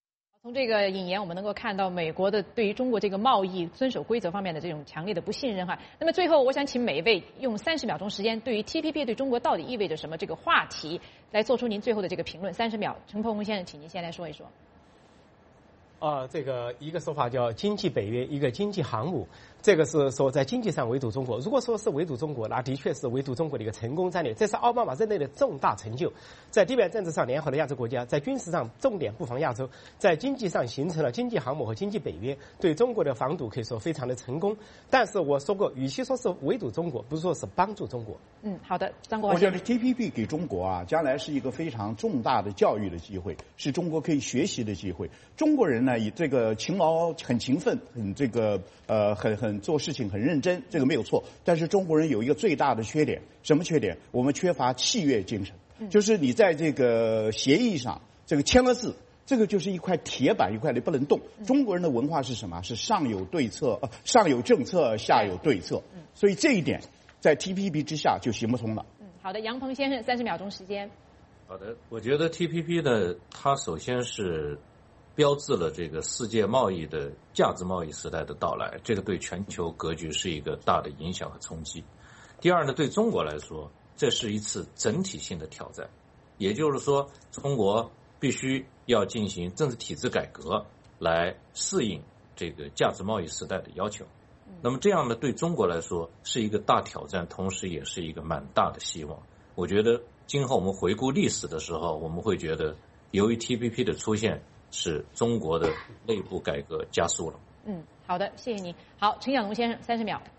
从这个引言，我们能够看到美国的对于中国这个贸易遵守规则方面的这种强烈的不信任哈。那么最后，我想请每一位用30秒钟时间，对于 TPP 对中国到底意味着什么这个话题，来做出您最后的这个评论。30秒，陈鹏先生，请您先来说一说。
这个一个说法叫经济北约，一个经济航母，这个是说在经济上围堵中国。如果说是围堵中国，那的确是围堵中国的一个成功战略，这是奥巴马任内的重大成就。在地缘政治上联合了亚洲国家，在军事上重点布防亚洲，在经济上形成了经济航母和经济北约，对中国的防堵可以说非常的成功。但是我说过，与其说是围堵中国，不是说是帮助中国。
好的，张国华。
我觉得 TPP 给中国啊，将来是一个非常重大的教育的机会，是中国可以学习的机会。中国人呢，以这个勤劳、很勤奋、很这个很做事情很认真，这个没有错。但是中国人有一个最大的缺点，什么缺点？我们缺乏契约精神，就是你在这个协议上这个签了字，这个就是一块铁板，一块你不能动。中国人的文化是什么？是上有对策，上有政策，下有对策。所以这一点在 TPP 之下就行不通了。
好的，杨鹏先生，30秒钟时间。
好的，我觉得 TPP 呢，它首先是标志了这个世界贸易的价值贸易时代的到来，这个对全球格局是一个大的影响和冲击。第二呢，对中国来说，这是一次整体性的挑战，也就是说，中国必须要进行政治体制改革，来适应这个价值贸易时代的要求。那么这样呢，对中国来说是一个大挑战，同时也是一个蛮大的希望。我觉得今后我们回顾历史的时候，我们会觉得，由于 TPP 的出现，是中国的内部改革加速了。
好的，谢谢你。好，陈小龙先生，30秒。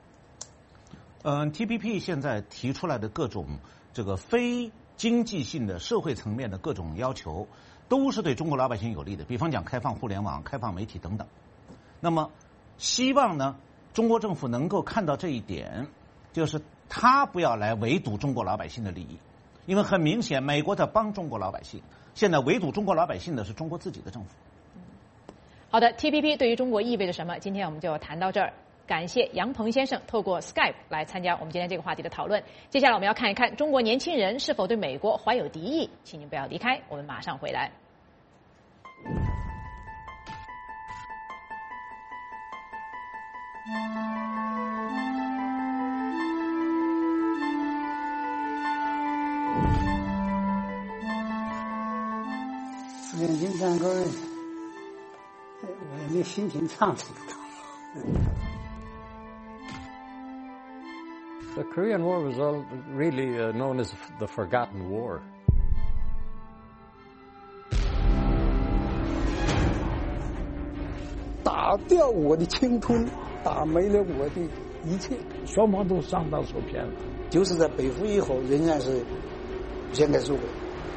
TPP 现在提出来的各种这个非经济性的社会层面的各种要求，都是对中国老百姓有利的。比方讲开放互联网、开放媒体等等。那么，希望呢，中国政府能够看到这一点，就是他不要来围堵中国老百姓的利益，因为很明显，美国在帮中国老百姓。现在围堵中国老百姓的是中国自己的政府。
好的 ，TPP 对于中国意味着什么？今天我们就谈到这儿。感谢杨鹏先生透过 Skype 来参加我们今天这个话题的讨论。接下来我们要看一看中国年轻人是否对美国怀有敌意，请您不要离开，我们马上回来。
4年经唱歌，我也没心情唱。
The Korean War was really known as the Forgotten War.
打掉我的青春，打没了我的一切，
双方都上当受骗了。
就是在北服以后，仍然是先开收回。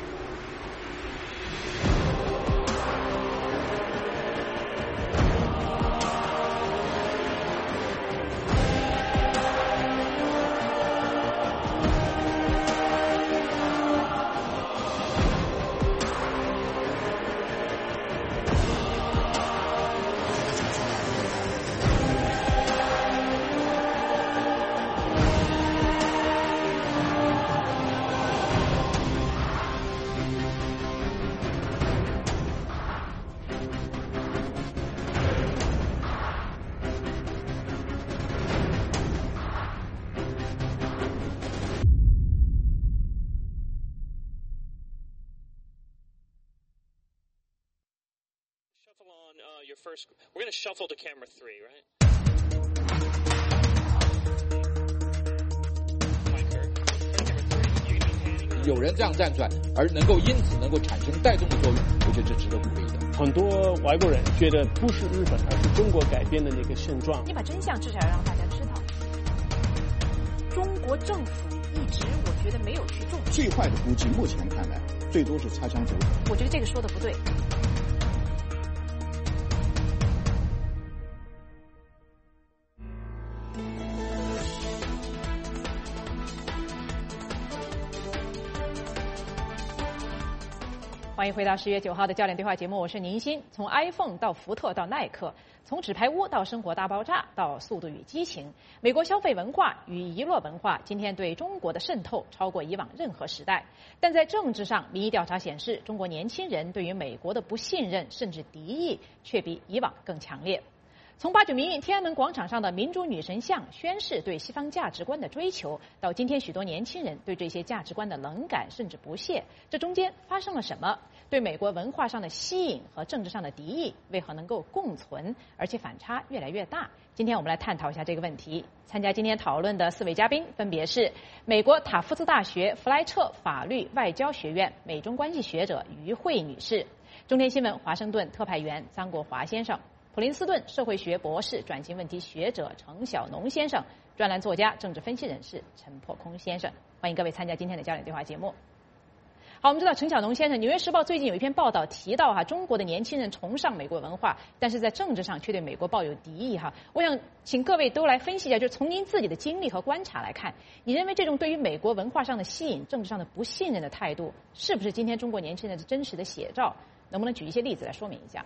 We're going to shuffle to camera 3, right?
有人这样站出来，而能够因此能够产生带动的作用，我觉得这值得鼓励的。
很多外国人觉得不是日本，而是中国改变的那个现状。
你把真相至少要让大家知道。中国政府一直我觉得没有去重视。
最坏的估计，目前看来，最多是擦枪走火。
我觉得这个说的不对。欢迎回到10月9号的教练对话节目，我是宁鑫。从 iPhone 到福特到耐克， 从纸牌屋到生活大爆炸到速度与激情，美国消费文化与遗落文化今天对中国的渗透超过以往任何时代。但在政治上，民意调查显示，中国年轻人对于美国的不信任甚至敌意却比以往更强烈。从8·9民运天安门广场上的民主女神像宣示对西方价值观的追求，到今天许多年轻人对这些价值观的冷感甚至不屑，这中间发生了什么？对美国文化上的吸引和政治上的敌意为何能够共存，而且反差越来越大？今天我们来探讨一下这个问题。参加今天讨论的4位嘉宾分别是美国塔夫茨大学弗莱彻法律外交学院美中关系学者于慧女士，中天新闻华盛顿特派员张国华先生，普林斯顿社会学博士、转型问题学者程晓农先生，专栏作家、政治分析人士陈破空先生。欢迎各位参加今天的焦点对话节目。好，我们知道程晓农先生，《纽约时报》最近有一篇报道提到中国的年轻人崇尚美国文化，但是在政治上却对美国抱有敌意我想请各位都来分析一下，就是从您自己的经历和观察来看，你认为这种对于美国文化上的吸引、政治上的不信任的态度，是不是今天中国年轻人的真实的写照？能不能举一些例子来说明一下？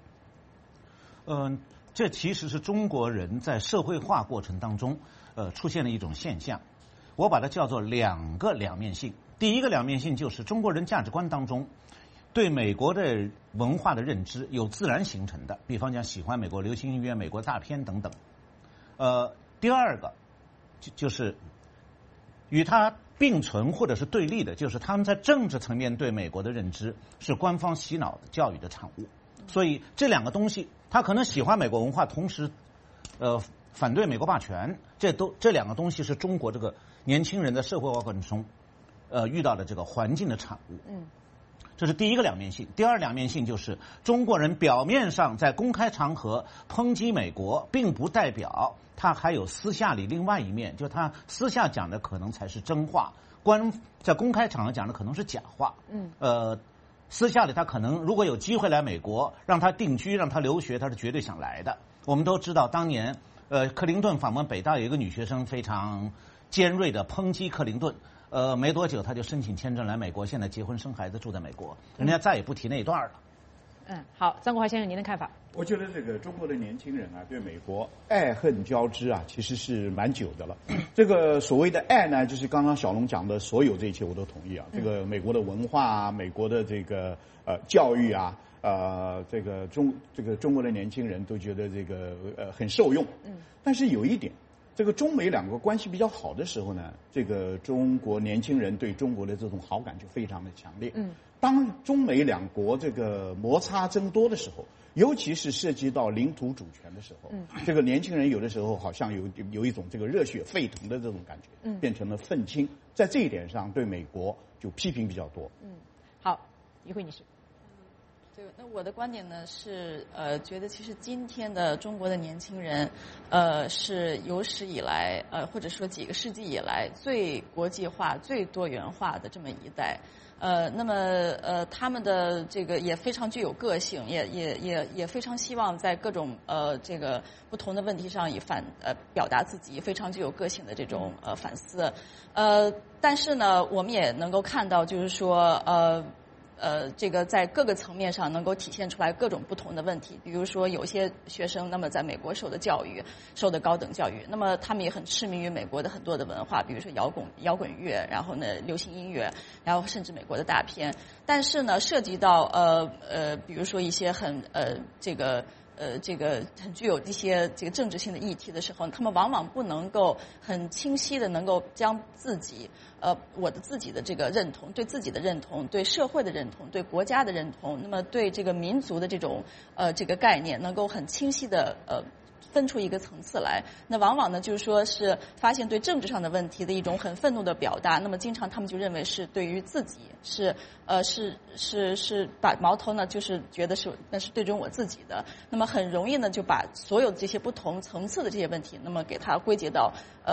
这其实是中国人在社会化过程当中出现了一种现象，我把它叫做两个两面性。第一个两面性就是中国人价值观当中对美国的文化的认知有自然形成的，比方讲喜欢美国流行音乐、美国大片等等。第二个就是与它并存或者是对立的，就是他们在政治层面对美国的认知是官方洗脑的教育的产物。所以这两个东西，他可能喜欢美国文化，同时反对美国霸权，这两个东西是中国这个年轻人的社会化过程中遇到的这个环境的产物。这是第一个两面性。第二两面性就是中国人表面上在公开场合抨击美国，并不代表他还有私下里另外一面，就他私下讲的可能才是真话，在公开场合讲的可能是假话。私下里他可能如果有机会来美国，让他定居、让他留学，他是绝对想来的。我们都知道，当年克林顿访问北大，有一个女学生非常尖锐的抨击克林顿。没多久他就申请签证来美国，现在结婚生孩子住在美国，人家再也不提那一段了。
好，张国华先生，您的看法？
我觉得这个中国的年轻人对美国爱恨交织其实是蛮久的了。这个所谓的爱呢，就是刚刚小龙讲的所有这一切我都同意这个美国的文化美国的这个教育这个中国的年轻人都觉得这个很受用。但是有一点，这个中美两国关系比较好的时候呢，这个中国年轻人对中国的这种好感就非常的强烈。当中美两国这个摩擦增多的时候，尤其是涉及到领土主权的时候，这个年轻人有的时候好像有一种这个热血沸腾的这种感觉，变成了愤青，在这一点上对美国就批评比较多。
好，于慧女士。
对，那我的观点呢是觉得其实今天的中国的年轻人是有史以来或者说几个世纪以来最国际化、最多元化的这么一代。那么他们的这个也非常具有个性，也非常希望在各种这个不同的问题上表达自己非常具有个性的这种反思。但是呢，我们也能够看到，就是说这个在各个层面上能够体现出来各种不同的问题。比如说，有些学生那么在美国受的教育，受的高等教育，那么他们也很痴迷于美国的很多的文化，比如说摇滚乐，然后呢流行音乐，然后甚至美国的大片。但是呢，涉及到比如说一些很这个很具有一些这个政治性的议题的时候，他们往往不能够很清晰的能够将自己我的自己的这个认同，对自己的认同，对社会的认同，对国家的认同，那么对这个民族的这种这个概念，能够很清晰的分出一个层次来。那往往呢，就是说是发现对政治上的问题的一种很愤怒的表达。那么经常他们就认为是对于自己是把矛头呢，就是觉得那是对准我自己的。那么很容易呢，就把所有这些不同层次的这些问题，那么给它归结到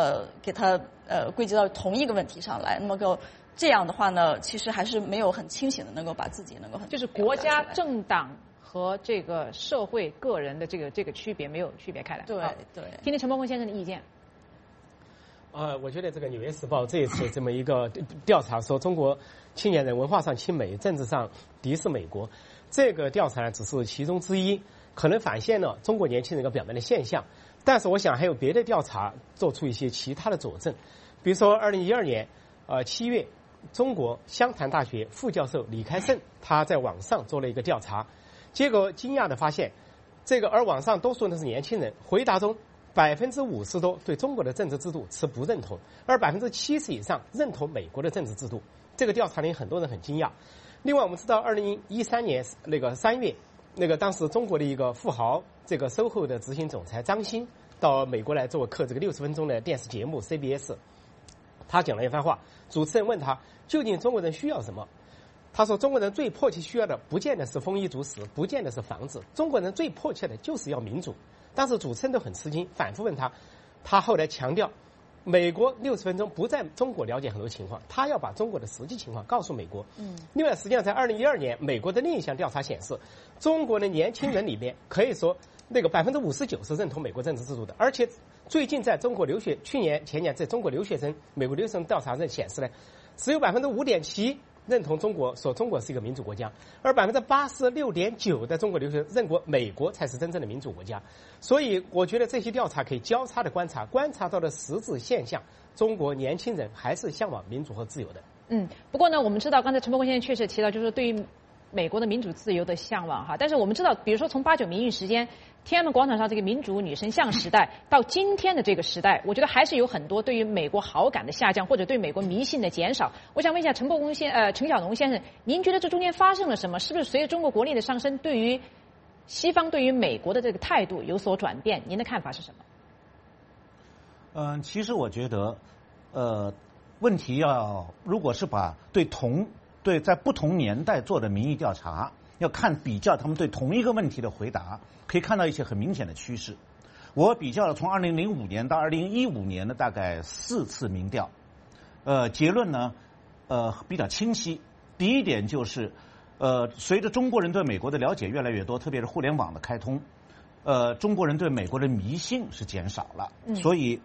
同一个问题上来。那么这样的话呢，其实还是没有很清醒的能够把自己能够很
就是国家政党和这个社会个人的这个区别没有区别开来。
对。
听听陈伯公先生的意见。
我觉得这个《纽约时报》这一次这么一个调查说中国青年人文化上亲美，政治上敌视美国，这个调查只是其中之一。 可能反映了中国年轻人一个表面的现象。但是我想还有别的调查做出一些其他的佐证，比如说2012年7月，中国湘潭大学副教授李开胜他在网上做了一个调查，结果惊讶的发现，而网上多数的是年轻人，回答中50%多对中国的政治制度持不认同，而70%以上认同美国的政治制度。这个调查令很多人很惊讶。另外，我们知道2013年3月，当时中国的一个富豪SOHO 的执行总裁张欣到美国来做客60分钟的电视节目 CBS， 他讲了一番话，主持人问他究竟中国人需要什么，他说中国人最迫切需要的不见得是丰衣足食，不见得是房子，中国人最迫切的就是要民主。当时主持人都很吃惊，反复问他，他后来强调美国60分钟不在中国了解很多情况，他要把中国的实际情况告诉美国。另外，实际上在2012年，美国的另一项调查显示，中国的年轻人里面可以说59%是认同美国政治制度的，而且最近在中国留学，去年前年在中国留学生美国留学生调查中显示呢，只有5.7%认同中国是一个民主国家，而86.9%的中国留学生认为美国才是真正的民主国家。所以我觉得这些调查可以交叉的观察到的实质现象，中国年轻人还是向往民主和自由的。
不过呢，我们知道刚才陈伯公先生确实提到，就是对于美国的民主自由的向往哈，但是我们知道，比如说从8·9民运时间，天安门广场上这个民主女神像时代到今天的这个时代，我觉得还是有很多对于美国好感的下降，或者对美国迷信的减少。我想问一下陈小农先生，您觉得这中间发生了什么？是不是随着中国国力的上升，对于西方对于美国的这个态度有所转变？您的看法是什
么？其实我觉得，问题如果是把对在不同年代做的民意调查，要比较他们对同一个问题的回答，可以看到一些很明显的趋势。我比较了从2005年到2015年的大概4次民调，结论呢，比较清晰。第一点就是，随着中国人对美国的了解越来越多，特别是互联网的开通，中国人对美国的迷信是减少了，所以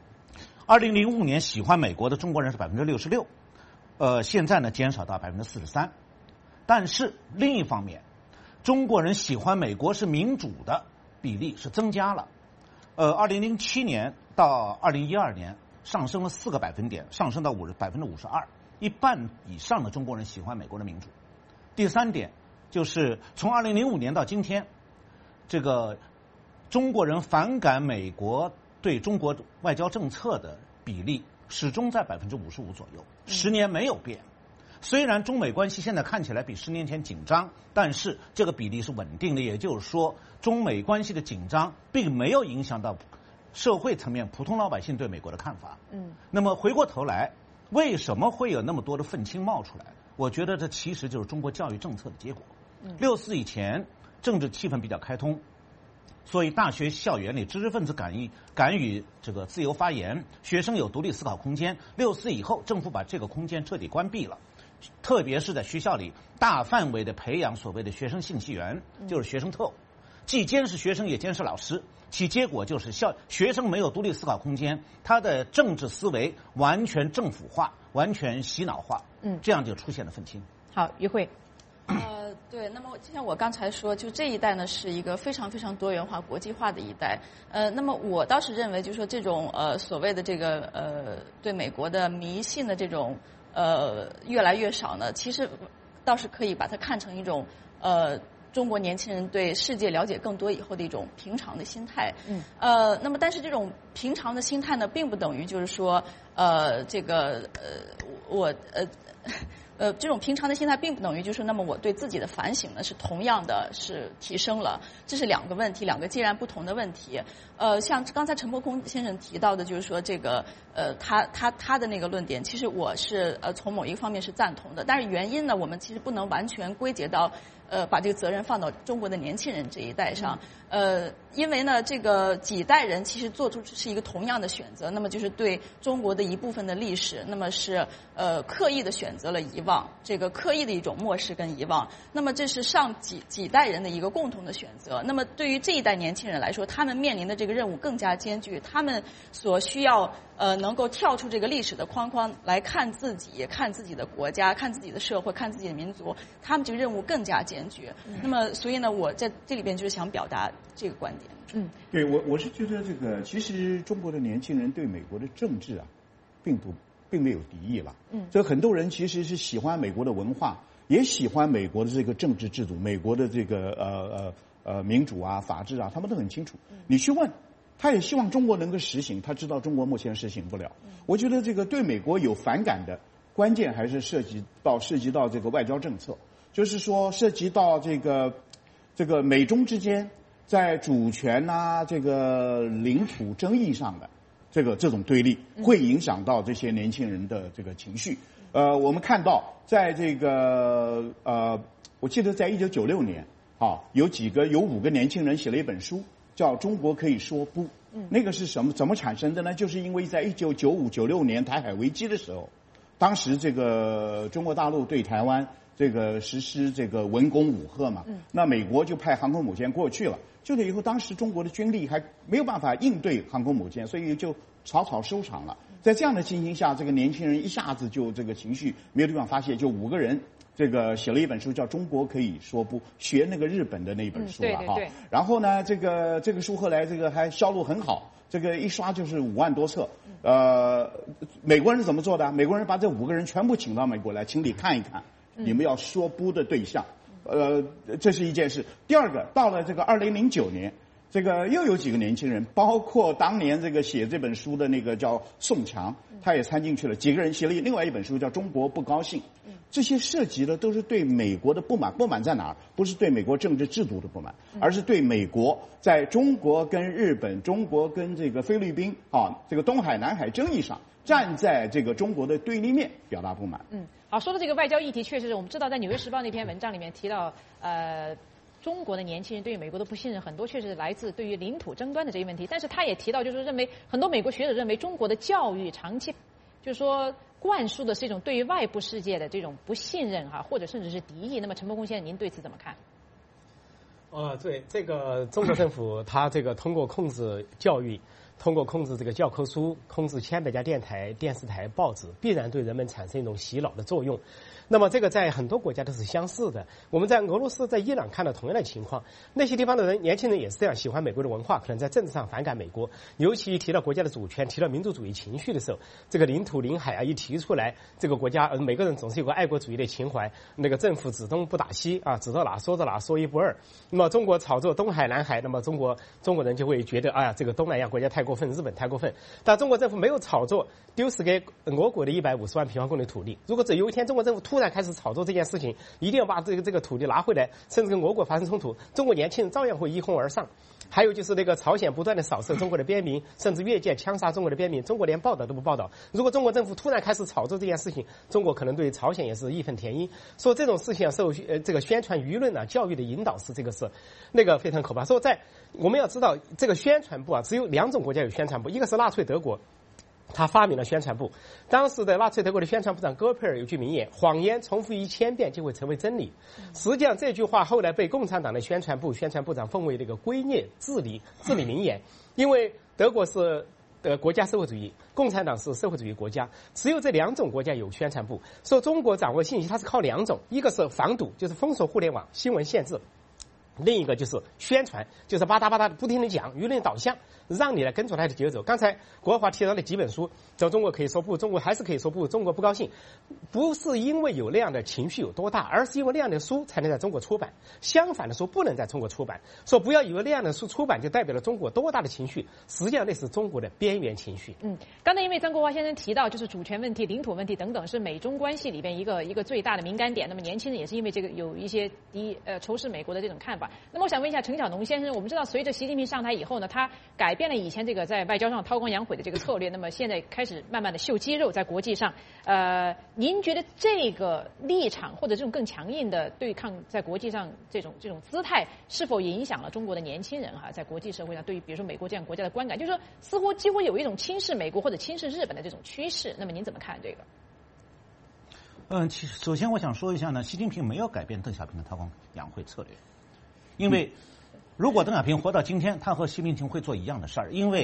2005年喜欢美国的中国人是66%。现在呢减少到43%，但是另一方面，中国人喜欢美国是民主的比例是增加了。2007年到2012年上升了4个百分点，上升到52%，一半以上的中国人喜欢美国的民主。第三点就是从2005年到今天，这个中国人反感美国对中国外交政策的比例始终在55%左右，10年没有变。虽然中美关系现在看起来比10年前紧张，但是这个比例是稳定的，也就是说，中美关系的紧张并没有影响到社会层面普通老百姓对美国的看法。那么回过头来，为什么会有那么多的愤青冒出来？我觉得这其实就是中国教育政策的结果。64以前政治气氛比较开通，所以大学校园里知识分子敢于这个自由发言，学生有独立思考空间。64以后，政府把这个空间彻底关闭了，特别是在学校里大范围的培养所谓的学生信息源，就是学生特务，既监视学生也监视老师，其结果就是学生没有独立思考空间，他的政治思维完全政府化，完全洗脑化，这样就出现了愤青。
好，于慧。
对，那么就像我刚才说，就这一代呢是一个非常非常多元化、国际化的一代。那么我倒是认为，就是说这种所谓的这个对美国的迷信的这种越来越少呢，其实倒是可以把它看成一种中国年轻人对世界了解更多以后的一种平常的心态。那么但是这种平常的心态呢，并不等于就是说这个这种平常的心态并不等于就是那么我对自己的反省呢是同样的是提升了，这是两个问题，两个截然不同的问题。像刚才陈伯空先生提到的，就是说这个他的那个论点，其实我是从某一个方面是赞同的，但是原因呢，我们其实不能完全归结到把这个责任放到中国的年轻人这一代上。因为呢，这个几代人其实做出是一个同样的选择，那么就是对中国的一部分的历史，那么是刻意的选择了遗忘，这个刻意的一种漠视跟遗忘。那么这是上几代人的一个共同的选择。那么对于这一代年轻人来说，他们面临的这个任务更加艰巨，他们所需要能够跳出这个历史的框框来看自己、看自己的国家、看自己的社会、看自己的民族，他们这个任务更加艰绝。那么，所以呢，我在这里边就是想表达这个观点。
对我是觉得这个，其实中国的年轻人对美国的政治啊，并没有敌意了。所以很多人其实是喜欢美国的文化，也喜欢美国的这个政治制度，美国的这个民主啊、法治啊，他们都很清楚。你去问，他也希望中国能够实行，他知道中国目前实行不了。我觉得这个对美国有反感的关键还是涉及到这个外交政策，就是说涉及到这个美中之间在主权啊、这个领土争议上的这种对立，会影响到这些年轻人的这个情绪。我们看到在这个我记得在1996年有5个年轻人写了一本书，叫《中国可以说不》。那个是怎么产生的呢？就是因为在1995、96年台海危机的时候，当时这个中国大陆对台湾这个实施这个文攻武吓嘛，那美国就派航空母舰过去了。去了以后，当时中国的军力还没有办法应对航空母舰，所以就草草收场了。在这样的情形下，这个年轻人一下子就这个情绪没有地方发泄，就5个人这个写了一本书叫《中国可以说不》，学那个日本的那一本书了哈。然后呢，这个书后来这个还销路很好，这个一刷就是5万多册。美国人是怎么做的？美国人把这5个人全部请到美国来，请你看一看，你们要说不的对象。这是一件事。第二个，到了这个2009年，这个又有几个年轻人，包括当年这个写这本书的那个叫宋强，他也参进去了。几个人写了另外一本书叫《中国不高兴》。这些涉及的都是对美国的不满。不满在哪儿？不是对美国政治制度的不满，而是对美国在中国跟日本、中国跟这个菲律宾这个东海、南海争议上，站在这个中国的对立面表达不满。
好，说到这个外交议题，确实是我们知道，在《纽约时报》那篇文章里面提到，中国的年轻人对于美国的不信任很多确实来自对于领土争端的这一问题，但是他也提到，就是认为很多美国学者认为中国的教育长期就是说灌输的是一种对于外部世界的这种不信任或者甚至是敌意。那么陈伯公先生，您对此怎么看？
对这个中国政府，他这个通过控制教育，通过控制这个教科书，控制千百家电台、电视台、报纸，必然对人们产生一种洗脑的作用。那么这个在很多国家都是相似的。我们在俄罗斯、在伊朗看到同样的情况，那些地方的人，年轻人也是这样，喜欢美国的文化，可能在政治上反感美国。尤其提到国家的主权、提到民族主义情绪的时候，这个领土、领海一提出来，这个国家每个人总是有个爱国主义的情怀。那个政府指东不打西指到哪说到哪，说一不二。那么中国炒作东海、南海，那么中国人就会觉得这个东南亚国家太过分，日本太过分。但中国政府没有炒作丢失给俄国的150万平方公里土地。如果有一天中国政府突然开始炒作这件事情，一定要把这个土地拿回来，甚至跟俄国发生冲突，中国年轻人照样会一哄而上。还有就是那个朝鲜不断的扫射中国的边民，甚至越界枪杀中国的边民，中国连报道都不报道。如果中国政府突然开始炒作这件事情，中国可能对朝鲜也是义愤填膺。说这种事情受这个宣传舆论教育的引导是这个是那个非常可怕。说我们要知道这个宣传部只有2种国家有宣传部，一个是纳粹德国。他发明了宣传部。当时的纳粹德国的宣传部长戈培尔有句名言：谎言重复1000遍就会成为真理。实际上这句话后来被共产党的宣传部长奉为这个圭臬治理名言。因为德国是国家社会主义，共产党是社会主义国家，只有这2种国家有宣传部。说中国掌握信息，它是靠2种，一个是防堵，就是封锁互联网新闻限制；另一个就是宣传，就是吧嗒吧嗒不停地讲，舆论导向，让你来跟着他的节奏。刚才国华提到的几本书，叫中国可以说不，中国还是可以说不，中国不高兴，不是因为有那样的情绪有多大，而是因为那样的书才能在中国出版，相反的书不能在中国出版。说不要以为那样的书出版就代表了中国多大的情绪，实际上那是中国的边缘情绪。
刚才因为张国华先生提到，就是主权问题、领土问题等等是美中关系里边一个最大的敏感点。那么年轻人也是因为这个有一些仇视美国的这种看法。那么我想问一下陈晓农先生，我们知道随着习近平上台以后呢，他改变了以前这个在外交上韬光养晦的这个策略，那么现在开始慢慢的秀肌肉，在国际上，您觉得这个立场或者这种更强硬的对抗在国际上这种姿态，是否影响了中国的年轻人在国际社会上对于比如说美国这样国家的观感？就是说似乎几乎有一种轻视美国或者轻视日本的这种趋势。那么您怎么看这个？
其实首先我想说一下呢，习近平没有改变邓小平的韬光养晦策略，因为如果邓小平活到今天，他和习近平会做一样的事儿，因为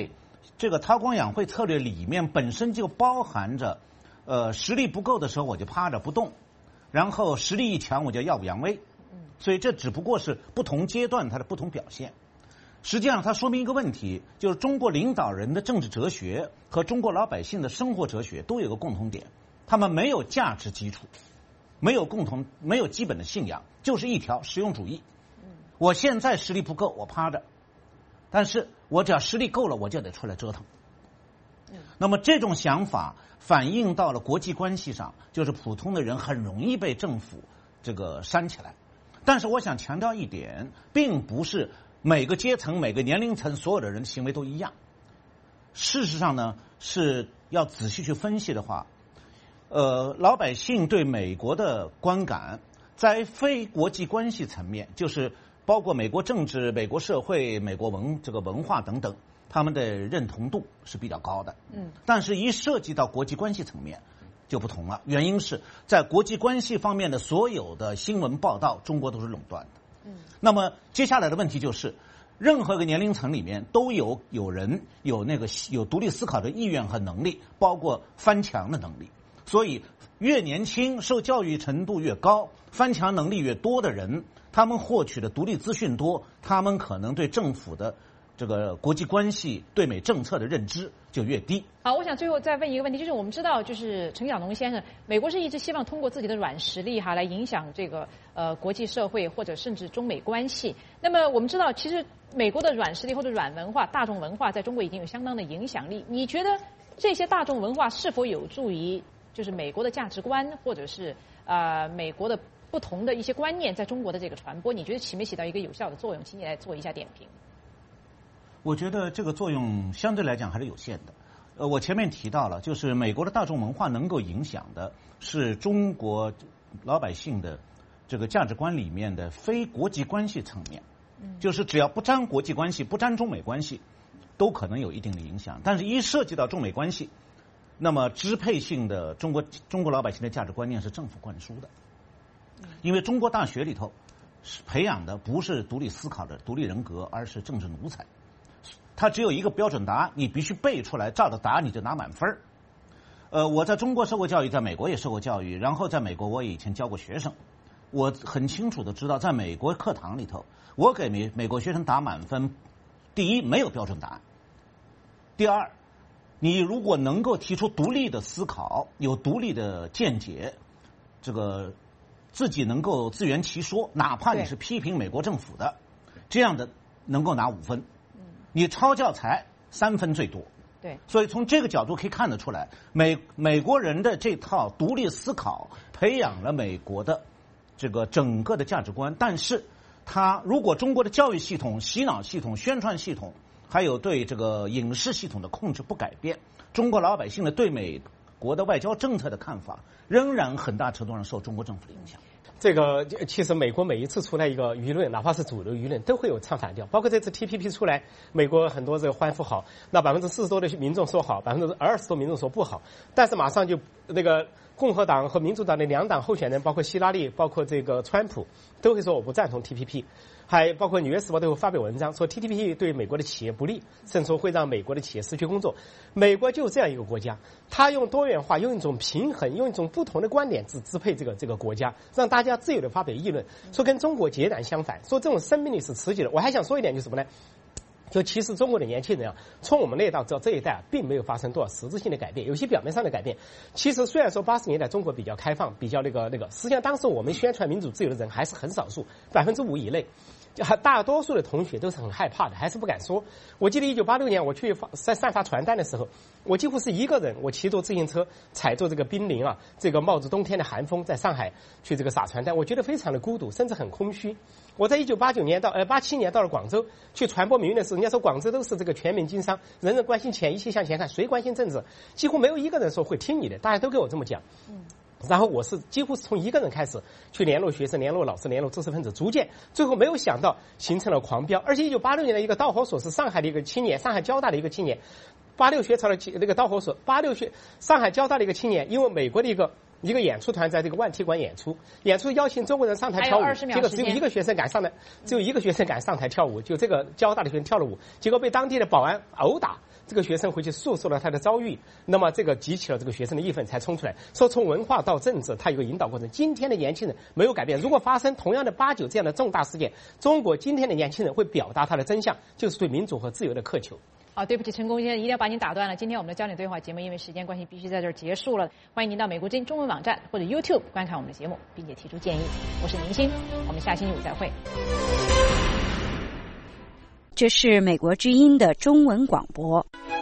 这个韬光养晦策略里面本身就包含着，实力不够的时候我就趴着不动，然后实力一强我就耀武扬威，所以这只不过是不同阶段它的不同表现。实际上它说明一个问题，就是中国领导人的政治哲学和中国老百姓的生活哲学都有个共同点，他们没有价值基础，没有基本的信仰，就是一条实用主义。我现在实力不够，我趴着，但是我只要实力够了，我就得出来折腾。那么这种想法反映到了国际关系上，就是普通的人很容易被政府这个煽起来。但是我想强调一点，并不是每个阶层、每个年龄层所有的人的行为都一样。事实上呢，是要仔细去分析的话，老百姓对美国的观感，在非国际关系层面，就是包括美国政治、美国社会、美国文化等等，他们的认同度是比较高的。但是一涉及到国际关系层面就不同了，原因是在国际关系方面的所有的新闻报道，中国都是垄断的。那么接下来的问题就是，任何一个年龄层里面都有人有独立思考的意愿和能力，包括翻墙的能力。所以越年轻、受教育程度越高、翻墙能力越多的人，他们获取的独立资讯多，他们可能对政府的这个国际关系、对美政策的认知就越低。
好，我想最后再问一个问题，就是我们知道，就是陈小农先生，美国是一直希望通过自己的软实力来影响这个国际社会或者甚至中美关系。那么我们知道，其实美国的软实力或者软文化、大众文化在中国已经有相当的影响力。你觉得这些大众文化是否有助于就是美国的价值观，或者是美国的不同的一些观念在中国的这个传播？你觉得起没起到一个有效的作用？请你来做一下点评。
我觉得这个作用相对来讲还是有限的。我前面提到了，就是美国的大众文化能够影响的是中国老百姓的这个价值观里面的非国际关系层面，就是只要不沾国际关系、不沾中美关系，都可能有一定的影响。但是一涉及到中美关系，那么支配性的中国老百姓的价值观念是政府灌输的，因为中国大学里头培养的不是独立思考的独立人格，而是政治奴才。它只有一个标准答案，你必须背出来，照着答案你就拿满分。我在中国受过教育，在美国也受过教育，然后在美国我也以前教过学生，我很清楚的知道，在美国课堂里头，我给美国学生打满分，第一没有标准答案，第二，你如果能够提出独立的思考，有独立的见解，这个自己能够自圆其说，哪怕你是批评美国政府的，这样的能够拿5分。你抄教材3分最多。
对，
所以从这个角度可以看得出来，美国人的这套独立思考培养了美国的这个整个的价值观。但是，如果中国的教育系统、洗脑系统、宣传系统，还有对这个影视系统的控制不改变，中国老百姓的对美国的外交政策的看法，仍然很大程度上受中国政府的影响。
这个其实美国每一次出来一个舆论，哪怕是主流舆论，都会有唱反调。包括这次 TPP 出来，美国很多这个欢呼好，那40%多的民众说好，20%多民众说不好，但是马上就那个共和党和民主党的2党候选人，包括希拉里，包括这个川普，都会说我不赞同 TPP。还包括《纽约时报》都会发表文章说 TPP 对美国的企业不利，甚至说会让美国的企业失去工作。美国就这样一个国家，它用多元化，用一种平衡，用一种不同的观点支配这个国家，让大家自由的发表议论，说跟中国截然相反，说这种生命力是持久的。我还想说一点，就是什么呢？就其实中国的年轻人从我们那一代到这一代并没有发生多少实质性的改变，有些表面上的改变。其实虽然说80年代中国比较开放，比较那个，实际上当时我们宣传民主自由的人还是很少数，5%以内。大多数的同学都是很害怕的，还是不敢说。我记得1986年我去在散发传单的时候，我几乎是一个人，我骑着自行车，踩着这个冰凌这个冒着冬天的寒风，在上海去这个撒传单，我觉得非常的孤独，甚至很空虚。我在1987年到了广州去传播民运的时候，人家说广州都是这个全民经商，人人关心钱，一切向前看，谁关心政治？几乎没有一个人说会听你的，大家都跟我这么讲。然后我是几乎是从一个人开始去联络学生、联络老师、联络知识分子，逐渐最后没有想到形成了狂飙。而且1986年的一个导火索是上海的一个青年，上海交大的一个青年，86学潮的那个导火索，上海交大的一个青年，因为美国的一个一个演出团在这个万体馆演出邀请中国人上台跳舞，结果只有一个学生敢上来，上台跳舞，就这个交大的学生跳了舞，结果被当地的保安殴打。这个学生回去诉说了他的遭遇，那么这个激起了这个学生的义愤，才冲出来说从文化到政治，它有个引导过程。今天的年轻人没有改变，如果发生同样的8、9这样的重大事件，中国今天的年轻人会表达他的真相，就是对民主和自由的渴求。
好，对不起，陈功先生，一定要把您打断了。今天我们的焦点对话节目因为时间关系必须在这儿结束了。欢迎您到美国之音中文网站或者 YouTube 观看我们的节目，并且提出建议。我是明星，我们下星期5再会。
这是美国之音的中文广播。